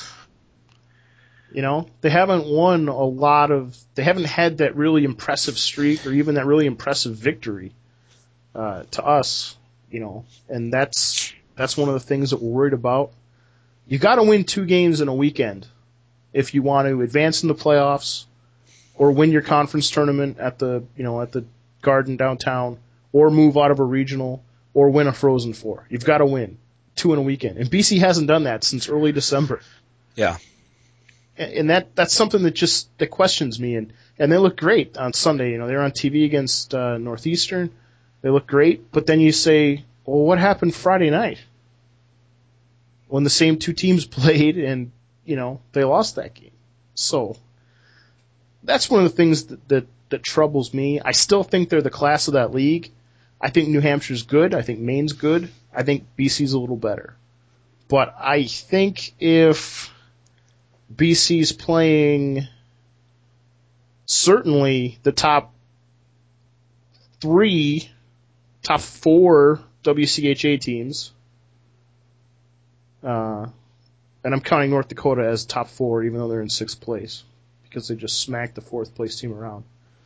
They haven't won they haven't had that really impressive streak or even that really impressive victory to us, and that's one of the things that we're worried about. You got to win 2 games in a weekend if you want to advance in the playoffs or win your conference tournament at the Garden downtown, or move out of a regional, or win a Frozen Four. You've got to win 2 in a weekend. And BC hasn't done that since early December. Yeah. And that's something that questions me. And they look great on Sunday. They're on TV against Northeastern. They look great. But then you say, well, what happened Friday night when the same 2 teams played and, they lost that game? So that's one of the things that troubles me. I still think they're the class of that league. I think New Hampshire's good. I think Maine's good. I think BC's a little better. But I think if BC's playing certainly the top 4 WCHA teams, and I'm counting North Dakota as top 4, even though they're in 6th place, because they just smacked the 4th place team around.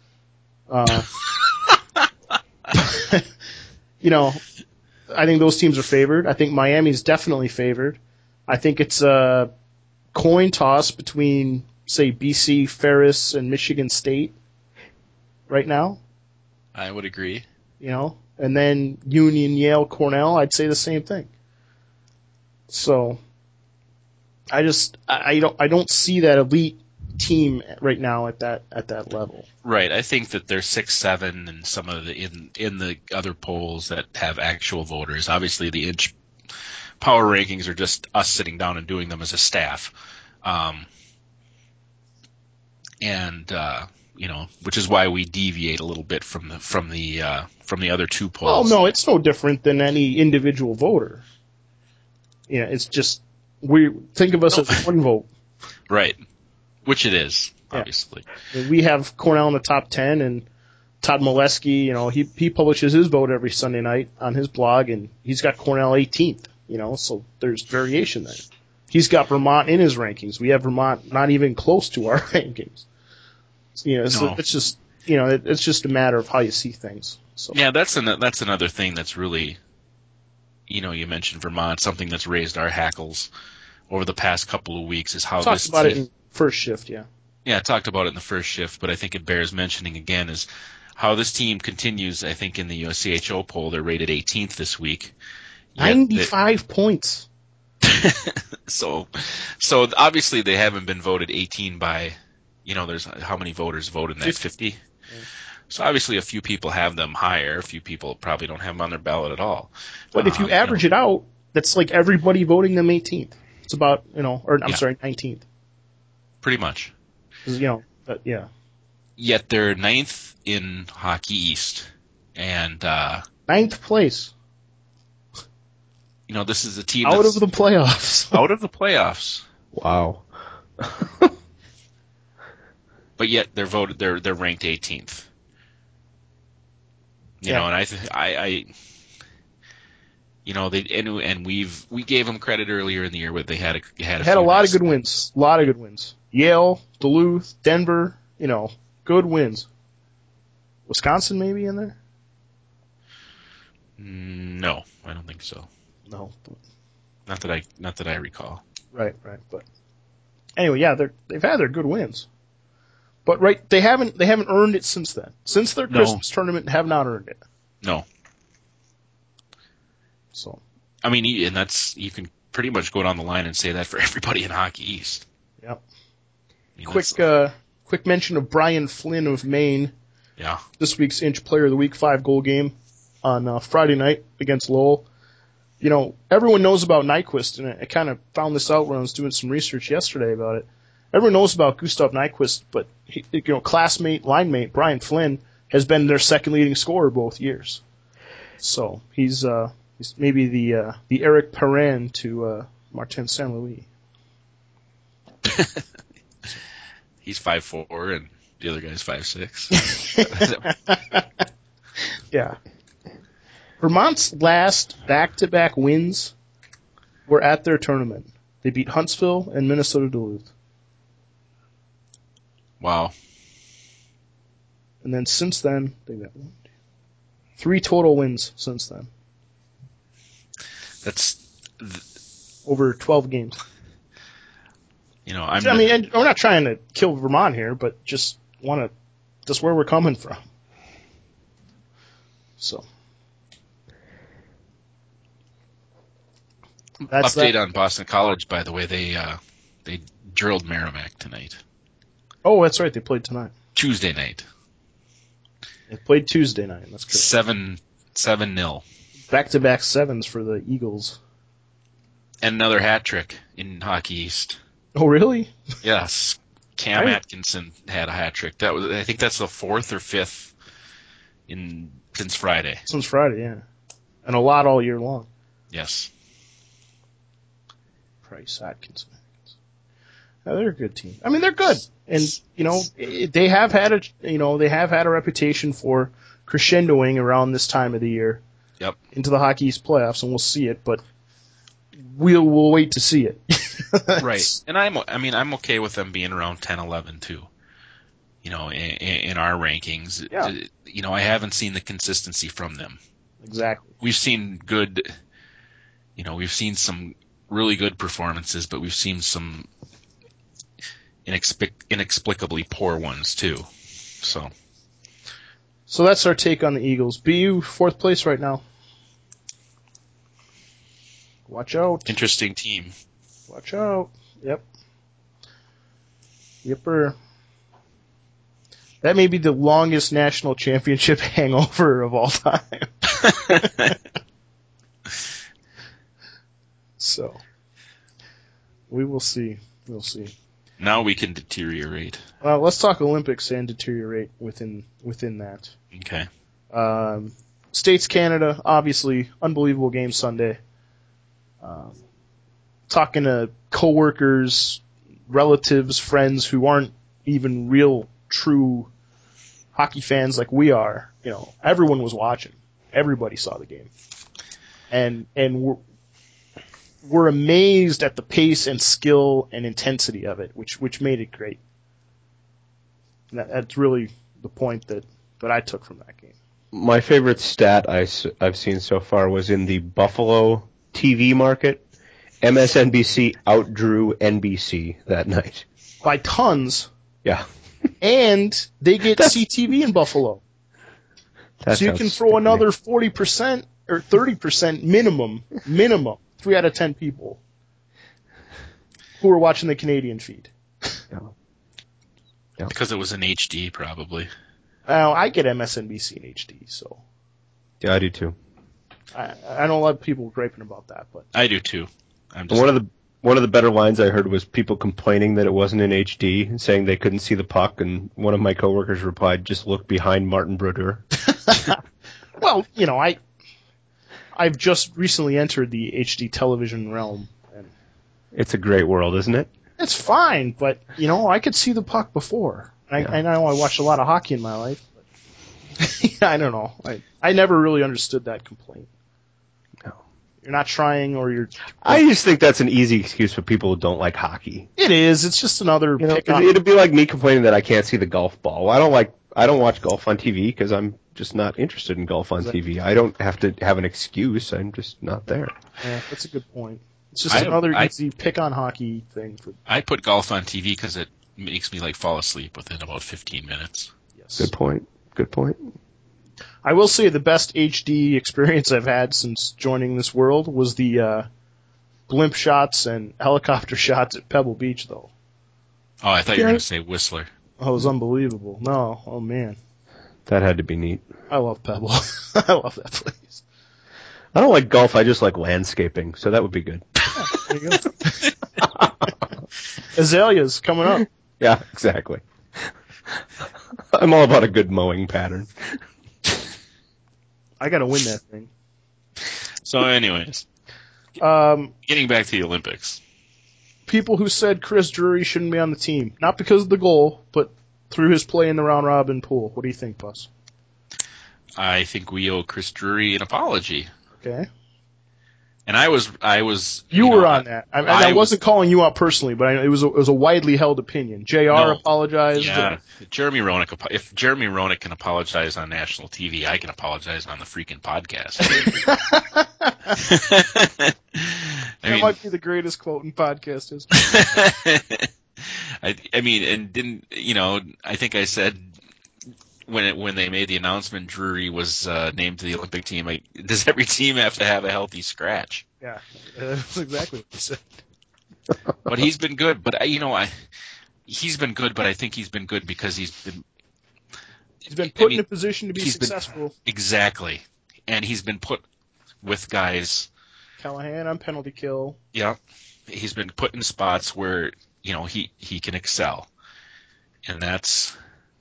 I think those teams are favored. I think Miami's definitely favored. I think it's a coin toss between, say, BC, Ferris, and Michigan State right now. I would agree. And then Union, Yale, Cornell, I'd say the same thing. So I don't see that elite team right now at that level. Right. I think that they're 6-7 in some of in the other polls that have actual voters. Obviously, the inch power rankings are just us sitting down and doing them as a staff, which is why we deviate a little bit from the other 2 polls. Well, no, it's no different than any individual voter. It's just we think of us as one vote. Right. Which it is, obviously. Yeah. We have Cornell in the top 10, and Todd Molesky, he publishes his vote every Sunday night on his blog, and he's got Cornell 18th, so there's variation there. He's got Vermont in his rankings. We have Vermont not even close to our rankings. So it's just, it's just a matter of how you see things. So. Yeah, that's another thing that's really, you mentioned Vermont, something that's raised our hackles over the past couple of weeks is how this about it in first shift, yeah. Yeah, I talked about it in the first shift, but I think it bears mentioning again is how this team continues. I think in the USCHO poll, they're rated 18th this week. Yet 95 points. So obviously they haven't been voted 18 by, there's how many voters voted in that 50? Yeah. So obviously a few people have them higher, a few people probably don't have them on their ballot at all. But if you average it out, that's like everybody voting them 18th. It's about, sorry, 19th. Pretty much. Yeah. Yet they're 9th in Hockey East. And 9th place. This is a team out of the playoffs. Out of the playoffs. Wow. But yet they're ranked 18th. And we gave them credit earlier in the year, but they had a lot of good wins. A lot of good wins. Yale, Duluth, Denver, good wins. Wisconsin maybe in there? No, I don't think so. No. Not that I recall. Right. But anyway, yeah, they've had their good wins. But they haven't earned it since then. Since their Christmas tournament, have not earned it. No. So, I mean, and you can pretty much go down the line and say that for everybody in Hockey East. Yep. Quick mention of Brian Flynn of Maine. Yeah. This week's Inch Player of the Week 5-goal game on Friday night against Lowell. Everyone knows about Nyquist, and I kind of found this out when I was doing some research yesterday about it. Everyone knows about Gustav Nyquist, but classmate, line mate Brian Flynn has been their second leading scorer both years. So he's maybe the Eric Perrin to Martin St. Louis. He's 5'4", and the other guy's 5'6". Yeah. Vermont's last back-to-back wins were at their tournament. They beat Huntsville and Minnesota Duluth. Wow. And then since then, they've got 3 total wins since then. That's over 12 games. I'm not trying to kill Vermont here, but just that's where we're coming from. So. Update on Boston College, by the way, they drilled Merrimack tonight. Oh, that's right. They played tonight. Tuesday night. They played Tuesday night. That's correct. 7-0. Back-to-back sevens for the Eagles. And another hat trick in Hockey East. Oh, really? Yes. Cam Atkinson had a hat trick. I think that's the 4th or 5th since Friday. Since Friday, yeah. And a lot all year long. Yes. Price, Atkinson. Oh, they're a good team. I mean, they're good, and they have had a reputation for crescendoing around this time of the year. Yep. Into the Hockey East playoffs, and we'll see it, but we'll wait to see it. Right, and I'm okay with them being around 10-11 too. In our rankings, yeah. I haven't seen the consistency from them. Exactly. We've seen good. We've seen some really good performances, but we've seen some inexplicably poor ones too. So that's our take on the Eagles. BU 4th place right now. Watch out. Interesting team. Watch out. Yep. Yipper. That may be the longest national championship hangover of all time. So, we will see. We'll see. Now we can deteriorate. Well, let's talk Olympics and deteriorate within that. Okay. States Canada, obviously, unbelievable game Sunday. Talking to coworkers, relatives, friends who aren't even real, true hockey fans like we are. Everyone was watching. Everybody saw the game, and we're amazed at the pace and skill and intensity of it, which made it great. That's really the point that I took from that game. My favorite stat I've seen so far was in the Buffalo TV market. MSNBC outdrew NBC that night. By tons. Yeah. And they get CTV in Buffalo. So you can throw another 40% or 30% minimum, 3 out of 10 people who are watching the Canadian feed. Yeah. Because it was in HD, probably. Now, I get MSNBC in HD, so Yeah, I do too. I know a lot of people griping about that, but I do too. One of the better lines I heard was people complaining that it wasn't in HD and saying they couldn't see the puck, and one of my coworkers replied, "Just look behind Martin Brodeur." well, I've just recently entered the HD television realm, and It's a great world, isn't it? it's fine, but I could see the puck before. I know I watched a lot of hockey in my life, but I don't know. I never really understood that complaint. No. You're not trying, or you're. I just think that's an easy excuse for people who don't like hockey. It is. It's just another. Pick on. It'd be like me complaining that I can't see the golf ball. I don't watch golf on TV because I'm just not interested in golf on TV. I don't have to have an excuse. I'm just not there. Yeah, that's a good point. It's just another easy pick on hockey thing. I put golf on TV because it makes me fall asleep within about 15 minutes. Yes. Good point. I will say the best HD experience I've had since joining this world was the blimp shots and helicopter shots at Pebble Beach, though. Oh, I thought you were going to say Whistler. Oh, it was unbelievable. No, oh man. That had to be neat. I love Pebble. I love that place. I don't like golf. I just like landscaping, so that would be good. There you go. Azaleas coming up. Yeah, exactly. I'm all about a good mowing pattern. I gotta win that thing. So anyways, getting back to the Olympics. People who said Chris Drury shouldn't be on the team, not because of the goal, but through his play in the round robin pool. What do you think, Bus? I think we owe Chris Drury an apology. Okay. And I was. You were on that. I wasn't calling you out personally, but it was a widely held opinion. JR apologized. Yeah. If Jeremy Roenick can apologize on national TV, I can apologize on the freaking podcast. That might be the greatest quote in podcast history. I mean, and didn't I think I said when they made the announcement, Drury was named to the Olympic team. Does every team have to have a healthy scratch? Yeah, that's exactly what you said. But he's been good. But he's been good. But I think he's been good because he's been put in a position to be successful. Exactly, and he's been put with guys. Callahan on penalty kill. Yeah, he's been put in spots where he can excel, and that's.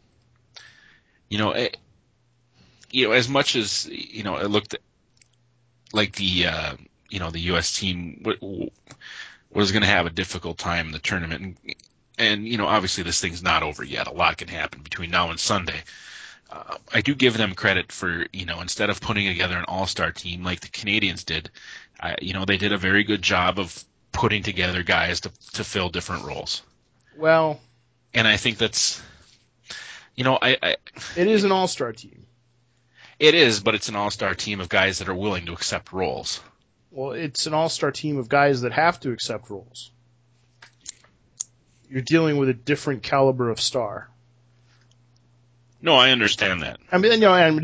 As much as it looked like the the U.S. team was going to have a difficult time in the tournament, and obviously this thing's not over yet. A lot can happen between now and Sunday. I do give them credit for instead of putting together an all-star team like the Canadians did, they did a very good job of putting together guys to fill different roles. Well, and I think that's. It is an all-star team. It is, but it's an all-star team of guys that are willing to accept roles. Well, it's an all-star team of guys that have to accept roles. You're dealing with a different caliber of star. No, I understand that. I mean,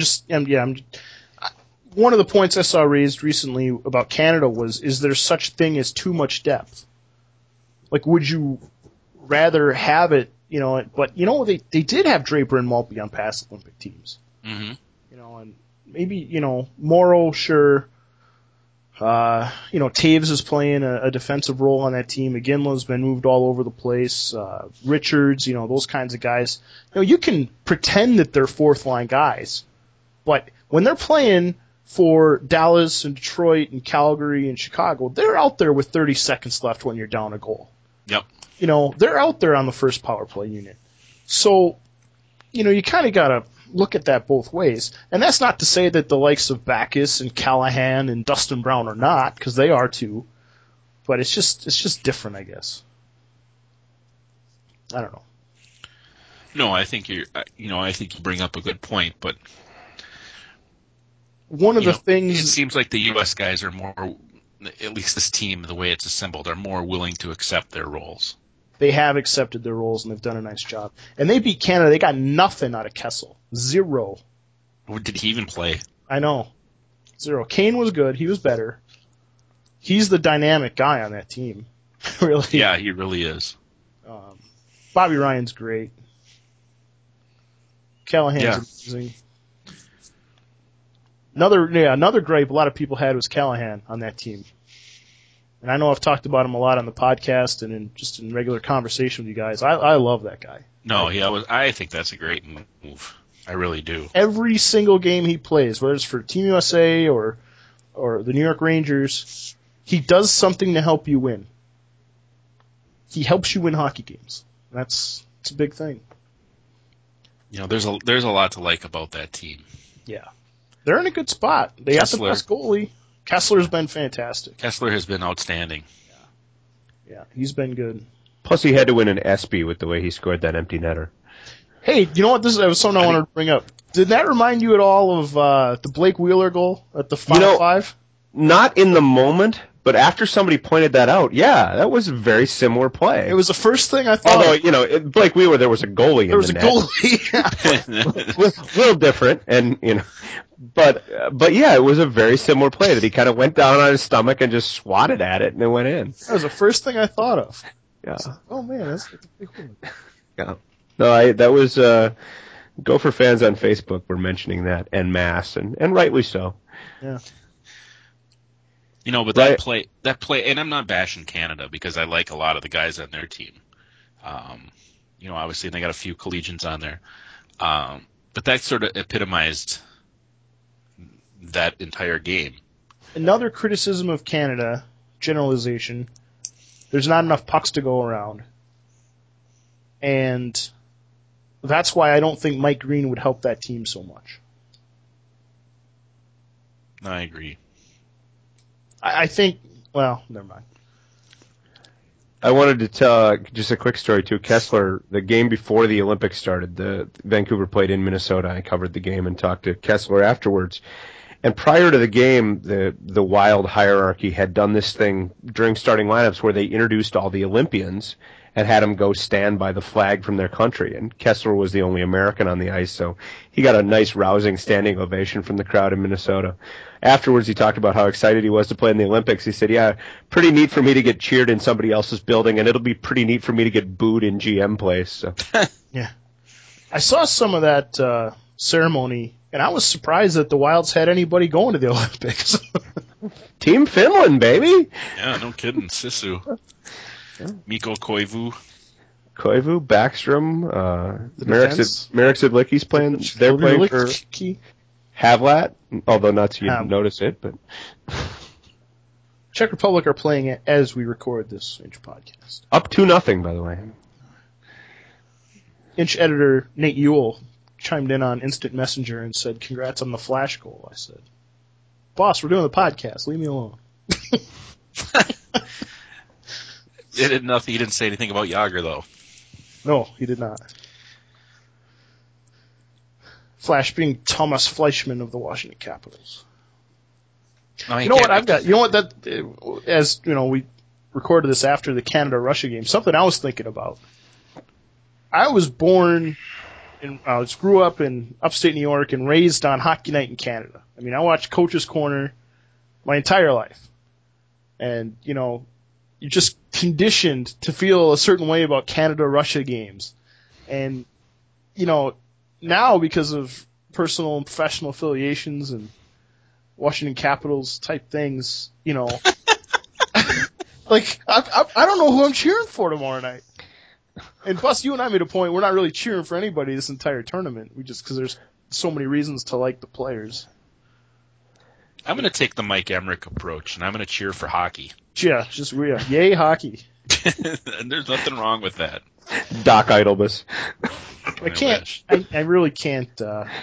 one of the points I saw raised recently about Canada was, is there such thing as too much depth? Like, would you rather have it? But they did have Draper and Maltby on past Olympic teams. Mm-hmm. And maybe Morrow, sure. Taves is playing a defensive role on that team. McGinley's been moved all over the place. Richards, those kinds of guys. You can pretend that they're fourth line guys, but when they're playing for Dallas and Detroit and Calgary and Chicago, they're out there with 30 seconds left when you're down a goal. Yep. They're out there on the first power play unit. So, you kind of got to look at that both ways. And that's not to say that the likes of Backus and Callahan and Dustin Brown are not, because they are too. But it's just different, I guess. I don't know. No, I think you bring up a good point, but one of the things it seems like the U.S. guys are more, at least this team, the way it's assembled, are more willing to accept their roles. They have accepted their roles, and they've done a nice job. And they beat Canada. They got nothing out of Kessel. 0. Did he even play? I know. Zero. Kane was good. He was better. He's the dynamic guy on that team. Really. Yeah, he really is. Bobby Ryan's great. Callahan's amazing. Another gripe a lot of people had was Callahan on that team. And I know I've talked about him a lot on the podcast and in regular conversation with you guys. I love that guy. No, I think that's a great move. I really do. Every single game he plays, whether it's for Team USA or the New York Rangers, he does something to help you win. He helps you win hockey games. It's a big thing. You know, there's a lot to like about that team. Yeah. They're in a good spot. They got the best goalie. Kessler's been fantastic. Kessler has been outstanding. Yeah, he's been good. Plus, he had to win an ESPY with the way he scored that empty netter. Hey, you know what? That was something I wanted to bring up. Did that remind you at all of the Blake Wheeler goal at the 5-5? Not in the moment, but after somebody pointed that out, yeah, that was a very similar play. It was the first thing I thought. Although, Blake Wheeler, there was a goalie in the net. There was a goalie. A little different, and, but yeah, it was a very similar play that he kind of went down on his stomach and just swatted at it, and it went in. That was the first thing I thought of. Yeah. Oh, man, that's a big one. Yeah. No, that was, Gopher fans on Facebook were mentioning that en masse, and rightly so. Yeah. But that play, and I'm not bashing Canada because I like a lot of the guys on their team. Obviously they got a few collegians on there. But that sort of epitomized that entire game. Another criticism of Canada, generalization, there's not enough pucks to go around. And that's why I don't think Mike Green would help that team so much. I agree. I think, well, never mind. I wanted to tell just a quick story, too. Kessler, the game before the Olympics started, the Vancouver played in Minnesota. I covered the game and talked to Kessler afterwards. And prior to the game, the Wild hierarchy had done this thing during starting lineups where they introduced all the Olympians and had them go stand by the flag from their country. And Kessler was the only American on the ice, so he got a nice, rousing standing ovation from the crowd in Minnesota. Afterwards, he talked about how excited he was to play in the Olympics. He said, yeah, pretty neat for me to get cheered in somebody else's building, and it'll be pretty neat for me to get booed in GM Place. So. Yeah. I saw some of that ceremony, and I was surprised that the Wilds had anybody going to the Olympics. Team Finland, baby! Yeah, no kidding. Sisu. Mikko Koivu, Backstrom, Marek Zidlicky's playing. They're playing for Havlat, although not so you notice it. But Czech Republic are playing it as we record this Inch podcast. Up 2-0, by the way. Inch editor Nate Ewell chimed in on Instant Messenger and said, "Congrats on the flash goal." I said, "Boss, we're doing the podcast. Leave me alone." He didn't say anything about Jágr, though. No, he did not. Flash being Thomas Fleischmann of the Washington Capitals. No, you know what I've got? You know what? That as you know, we recorded this after the Canada-Russia game. Something I was thinking about. I was born grew up in upstate New York and raised on Hockey Night in Canada. I mean, I watched Coach's Corner my entire life, and you're just conditioned to feel a certain way about Canada-Russia games. And, now because of personal and professional affiliations and Washington Capitals type things, like, I don't know who I'm cheering for tomorrow night. And plus, you and I made a point, we're not really cheering for anybody this entire tournament. Because there's so many reasons to like the players. I'm going to take the Mike Emmerich approach, and I'm going to cheer for hockey. Yeah, yay hockey. And there's nothing wrong with that. Doc Idlebus. I really can't.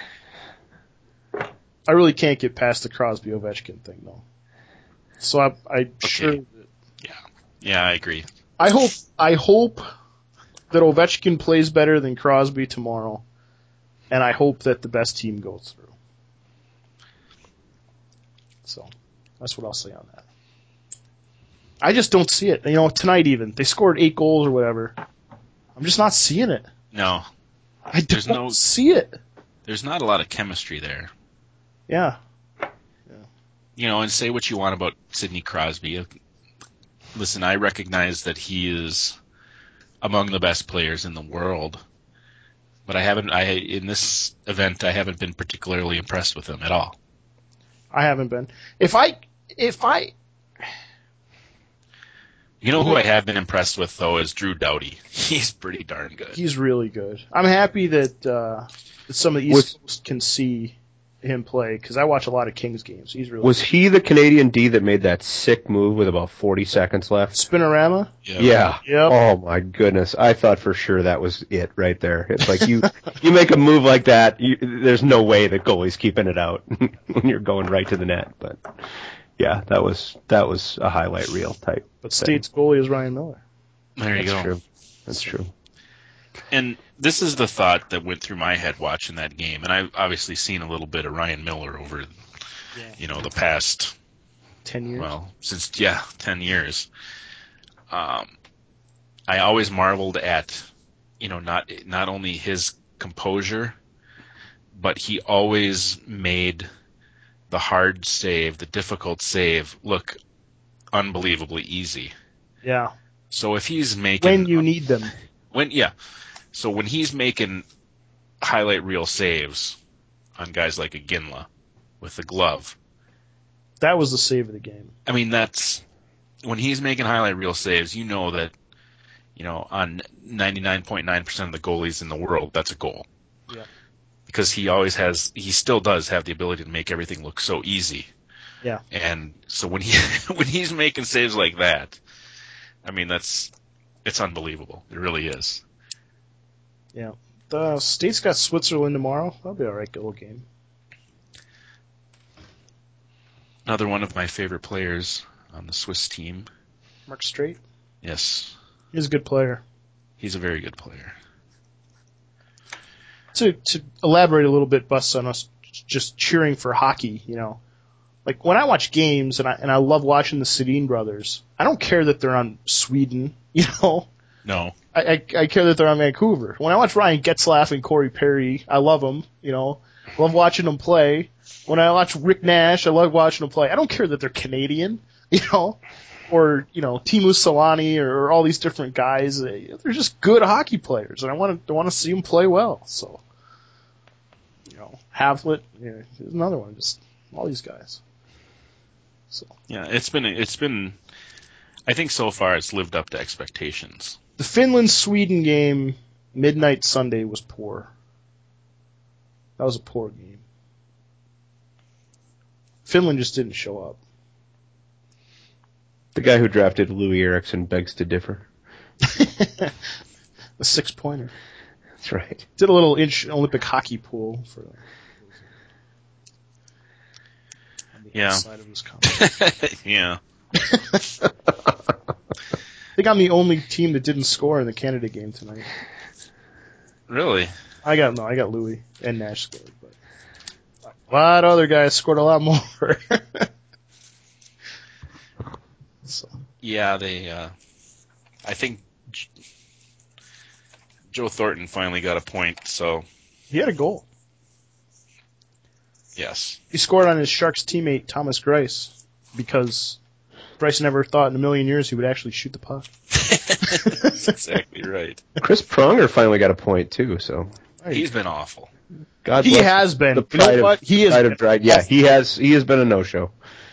I really can't get past the Crosby Ovechkin thing though. So I sure. Yeah, I agree. I hope that Ovechkin plays better than Crosby tomorrow, and I hope that the best team goes through. So that's what I'll say on that. I just don't see it. Tonight even, they scored 8 goals or whatever. I'm just not seeing it. No. I don't see it. There's not a lot of chemistry there. Yeah. And say what you want about Sidney Crosby. Listen, I recognize that he is among the best players in the world, but in this event, I haven't been particularly impressed with him at all. I haven't been. If I who I have been impressed with, though, is Drew Doughty. He's pretty darn good. He's really good. I'm happy that some of the East Coast can see him play, because I watch a lot of Kings games. He's really Was good. he the Canadian D that made that sick move with about 40 seconds left? Spinorama? Yeah. Yep. Oh, my goodness. I thought for sure that was it right there. It's like you make a move like that, there's no way that goalie's keeping it out when you're going right to the net. But, yeah, that was a highlight reel type. But State's goalie is Ryan Miller. There you go. True. That's true. And this is the thought that went through my head watching that game. And I've obviously seen a little bit of Ryan Miller over, the past 10 years. Well, since 10 years. I always marveled at, not only his composure, but he always made the hard save, the difficult save, look unbelievably easy. Yeah. So if he's making When you need them. So when he's making highlight reel saves on guys like Iginla with the glove, that was the save of the game. I mean, that's when he's making highlight reel saves, that, on 99.9% of the goalies in the world, that's a goal. Yeah. Because he still does have the ability to make everything look so easy. Yeah. And so when he's making saves like that, I mean, it's unbelievable. It really is. Yeah. The State's got Switzerland tomorrow. That'll be all right, goal game. Another one of my favorite players on the Swiss team. Mark Streit. Yes. He's a good player. He's a very good player. To elaborate a little bit, Bus, on us just cheering for hockey, Like, when I watch games, and I love watching the Sedin brothers, I don't care that they're on Sweden, No. I care that they're on Vancouver. When I watch Ryan Getzlaf and Corey Perry, I love them, Love watching them play. When I watch Rick Nash, I love watching them play. I don't care that they're Canadian, or, Teemu Selanne or all these different guys. They're just good hockey players, and I want to see them play well. So, Havlet, there's another one, just all these guys. So. Yeah, it's been, I think so far it's lived up to expectations. The Finland-Sweden game, midnight Sunday, was poor. That was a poor game. Finland just didn't show up. The guy who drafted Louis Eriksson begs to differ. The 6-pointer. That's right. Did a little inch Olympic hockey pool for on the outside of his comment. Yeah. I think I'm the only team that didn't score in the Canada game tonight. Really? I got Louis and Nash scored, but a lot of other guys scored a lot more. So. Yeah, I think Joe Thornton finally got a point, so. He had a goal. Yes. He scored on his Sharks teammate, Thomas Greiss, because Greiss never thought in a million years he would actually shoot the puck. That's exactly right. Chris Pronger finally got a point, too, so. He's been awful. God he bless has been. The You know what? He has been. Yeah, he has been a no-show.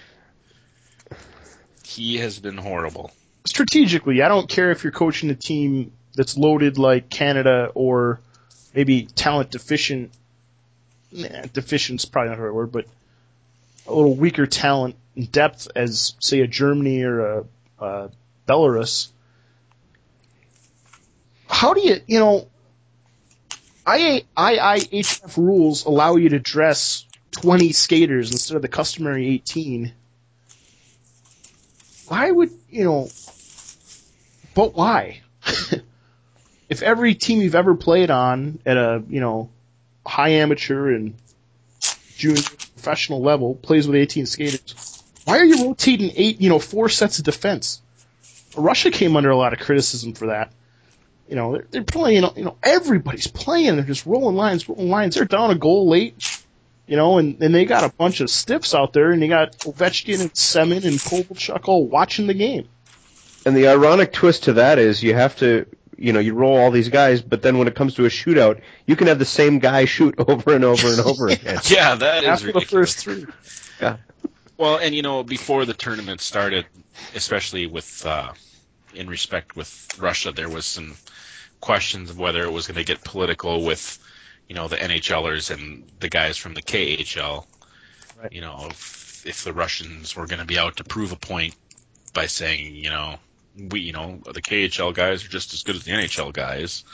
He has been horrible. Strategically, I don't care if you're coaching a team that's loaded like Canada or maybe talent deficient. Deficient's probably not the right word, but a little weaker talent and depth as, say, a Germany or a Belarus. How do you, IIHF rules allow you to dress 20 skaters instead of the customary 18. Why would, but why? If every team you've ever played on at a, high amateur and junior professional level plays with 18 skaters, why are you rotating 4 sets of defense? Russia came under a lot of criticism for that. They're playing, everybody's playing. They're just rolling lines. They're down a goal late. And they got a bunch of stiffs out there, and you got Ovechkin and Semin and Kovalchuk all watching the game. And the ironic twist to that is you have to, you roll all these guys, but then when it comes to a shootout, you can have the same guy shoot over and over and over again. Yeah, that is After ridiculous. the first three. Yeah. Well, and before the tournament started, especially with in respect with Russia, there was some questions of whether it was going to get political with, the NHLers and the guys from the KHL. Right. If the Russians were going to be out to prove a point by saying, we, the KHL guys are just as good as the NHL guys.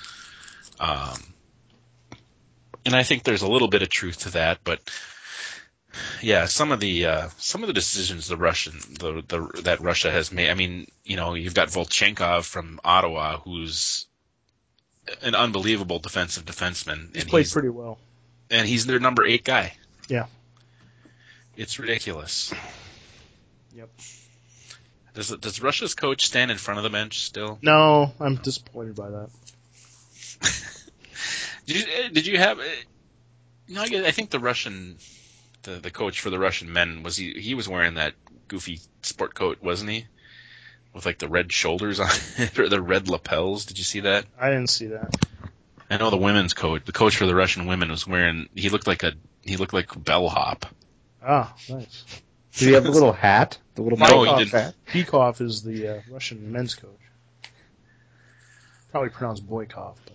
And I think there's a little bit of truth to that, but yeah, some of the decisions that Russia has made. I mean, you've got Volchenkov from Ottawa, who's an unbelievable defenseman. He's played pretty well. And he's their number 8 guy. Yeah. It's ridiculous. Yep. Does Russia's coach stand in front of the bench still? No, I'm disappointed by that. Did you have? I think the Russian, the coach for the Russian men he was wearing that goofy sport coat, wasn't he? With like the red shoulders on it or the red lapels. Did you see that? I didn't see that. I know the women's coach. The coach for the Russian women was wearing. He looked like bellhop. Ah, nice. Did he have the little hat? The little No, he Bykov didn't. hat? Bykov is the Russian men's coach. Probably pronounced Boykov. But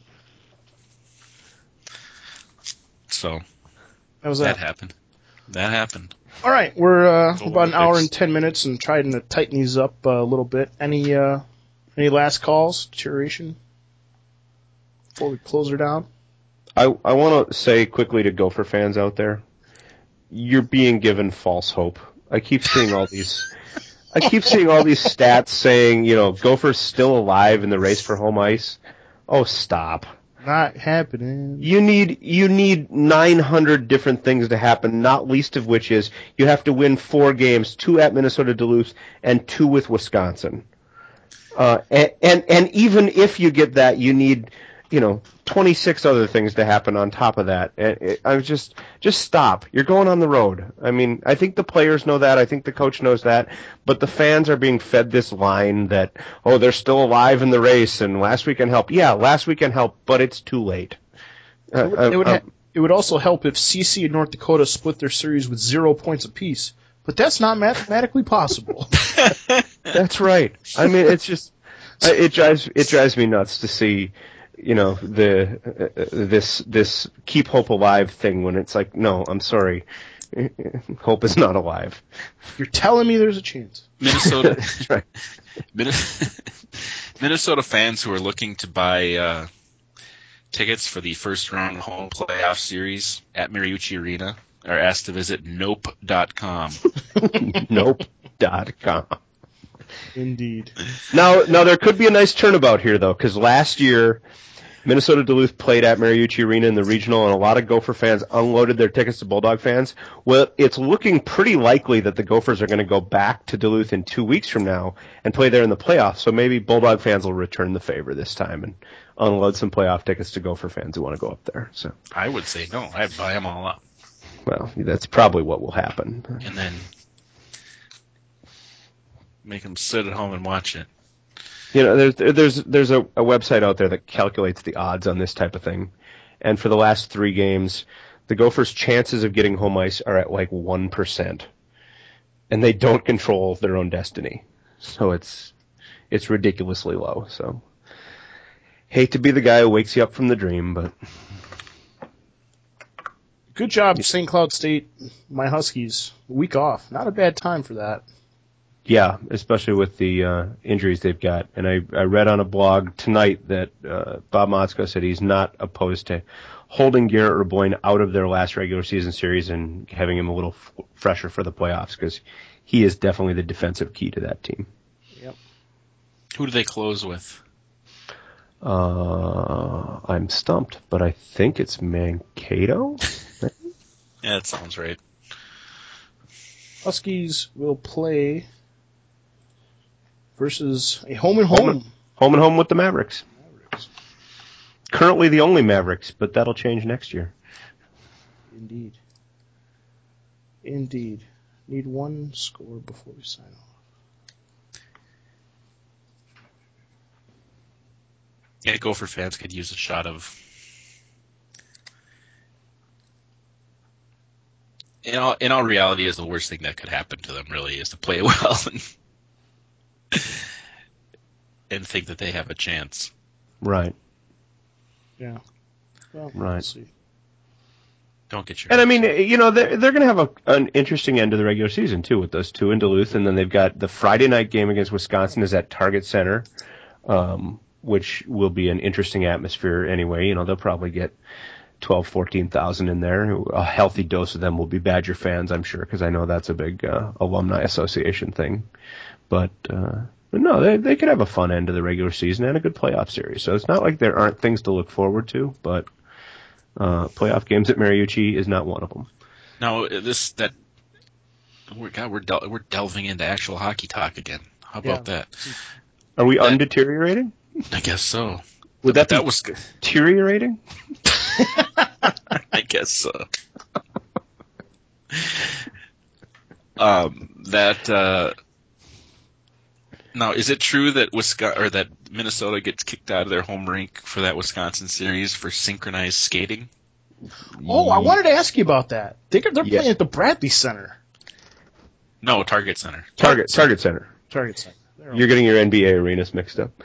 So that happened. That happened. All right, we're It's about an hour Olympics. and 10 minutes and trying to tighten these up a little bit. Any last calls, deterioration, before we close her down? I want to say quickly to Gopher fans out there, you're being given false hope. I keep seeing all these stats saying, Gopher's still alive in the race for home ice. Oh, stop. Not happening. You need 900 different things to happen, not least of which is you have to win 4 games, 2 at Minnesota Duluth and 2 with Wisconsin. And even if you get that, you need, 26 other things to happen on top of that. I was just stop. You're going on the road. I mean, I think the players know that. I think the coach knows that. But the fans are being fed this line that, they're still alive in the race and last weekend helped. Yeah, last weekend helped, but it's too late. It would also help if CC and North Dakota split their series with 0 points apiece. But that's not mathematically possible. That's right. I mean, it's just it drives me nuts to see, this keep hope alive thing when it's like, no, I'm sorry, hope is not alive. You're telling me there's a chance. Minnesota. That's right. Minnesota fans who are looking to buy tickets for the first round home playoff series at Mariucci Arena are asked to visit nope.com. Nope.com. Indeed. Now there could be a nice turnabout here, though, because last year Minnesota Duluth played at Mariucci Arena in the regional, and a lot of Gopher fans unloaded their tickets to Bulldog fans. Well, it's looking pretty likely that the Gophers are going to go back to Duluth in 2 weeks from now and play there in the playoffs, so maybe Bulldog fans will return the favor this time and unload some playoff tickets to Gopher fans who want to go up there. So I would say no. I'd buy them all up. Well, that's probably what will happen. And then make them sit at home and watch it. There's a website out there that calculates the odds on this type of thing, and for the last 3 games, the Gophers' chances of getting home ice are at like 1%, and they don't control their own destiny, so it's ridiculously low. So, hate to be the guy who wakes you up from the dream, but Good job, St. Cloud State, my Huskies. Week off. Not a bad time for that. yeah, especially with the injuries they've got. And I read on a blog tonight that Bob Motzko said he's not opposed to holding Garrett Reboyne out of their last regular season series and having him a little fresher for the playoffs, because he is definitely the defensive key to that team. Yep. Who do they close with? I'm stumped, but I think it's Mankato. Yeah, that sounds right. Huskies will play versus a home and home. Home and home with the Mavericks. Currently the only Mavericks, but that'll change next year. Indeed. Indeed. Need one score before we sign off. Yeah, Gopher fans could use a shot of. In all reality, is the worst thing that could happen to them. Really, is to play well and think that they have a chance. Right. Yeah. Well, Right. We'll see. Don't get your. And I mean, you know, they're going to have an interesting end to the regular season too, with those two in Duluth, and then they've got the Friday night game against Wisconsin is at Target Center, which will be an interesting atmosphere anyway. You know, they'll probably get 12,000, 14,000 in there. A healthy dose of them will be Badger fans, I'm sure, because I know that's a big alumni association thing. But no, they could have a fun end to the regular season and a good playoff series. So it's not like there aren't things to look forward to, but playoff games at Mariucci is not one of them. No, we're delving into actual hockey talk again. How about that? Are we undeteriorating? I guess so. Would that was deteriorating? I guess so. Now, is it true that that Minnesota gets kicked out of their home rink for that Wisconsin series for synchronized skating? Oh, I wanted to ask you about that. They're playing at the Bradley Center. No, Target Center. Target Center. Target Center. You're getting your NBA arenas mixed up.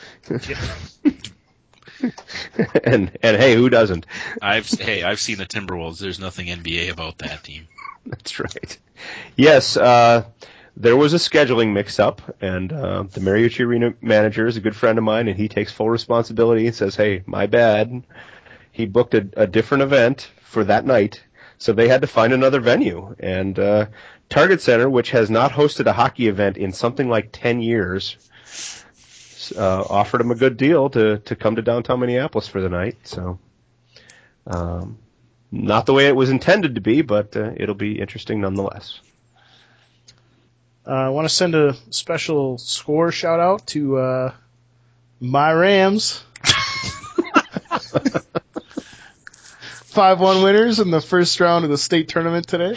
and hey, who doesn't? I've seen the Timberwolves. There's nothing NBA about that team. That's right. Yes, there was a scheduling mix-up, and the Mariucci Arena manager is a good friend of mine, and he takes full responsibility and says, "Hey, my bad." He booked a different event for that night, so they had to find another venue. And Target Center, which has not hosted a hockey event in something like 10 years, offered him a good deal to come to downtown Minneapolis for the night. So, not the way it was intended to be, but it'll be interesting nonetheless. I want to send a special score shout-out to my Rams. 5-1 winners in the first round of the state tournament today.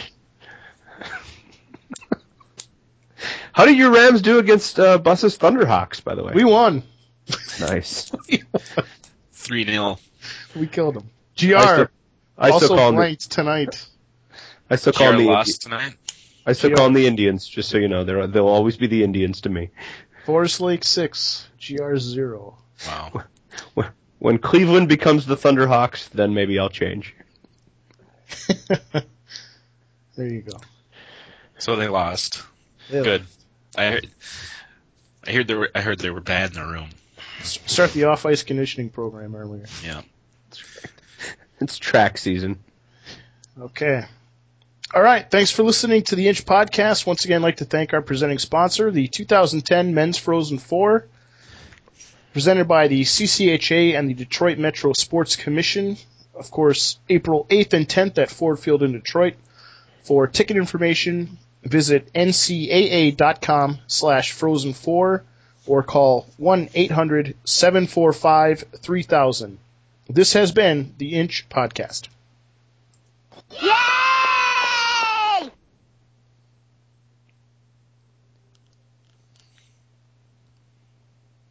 How did your Rams do against Bus's Thunderhawks, by the way? We won. Nice. 3-0. We killed them. GR also blanked tonight. I still call them lost tonight. I still call them the Indians, just so you know. They'll always be the Indians to me. Forest Lake 6, GR 0. Wow. When Cleveland becomes the Thunderhawks, then maybe I'll change. There you go. So they lost. Good. I heard they were bad in their room. Start the off-ice conditioning program earlier. Yeah. It's track season. Okay. All right. Thanks for listening to the Inch Podcast. Once again, I'd like to thank our presenting sponsor, the 2010 Men's Frozen Four, presented by the CCHA and the Detroit Metro Sports Commission. Of course, April 8th and 10th at Ford Field in Detroit. For ticket information, visit ncaa.com/frozen4 or call 1-800-745-3000. This has been the Inch Podcast.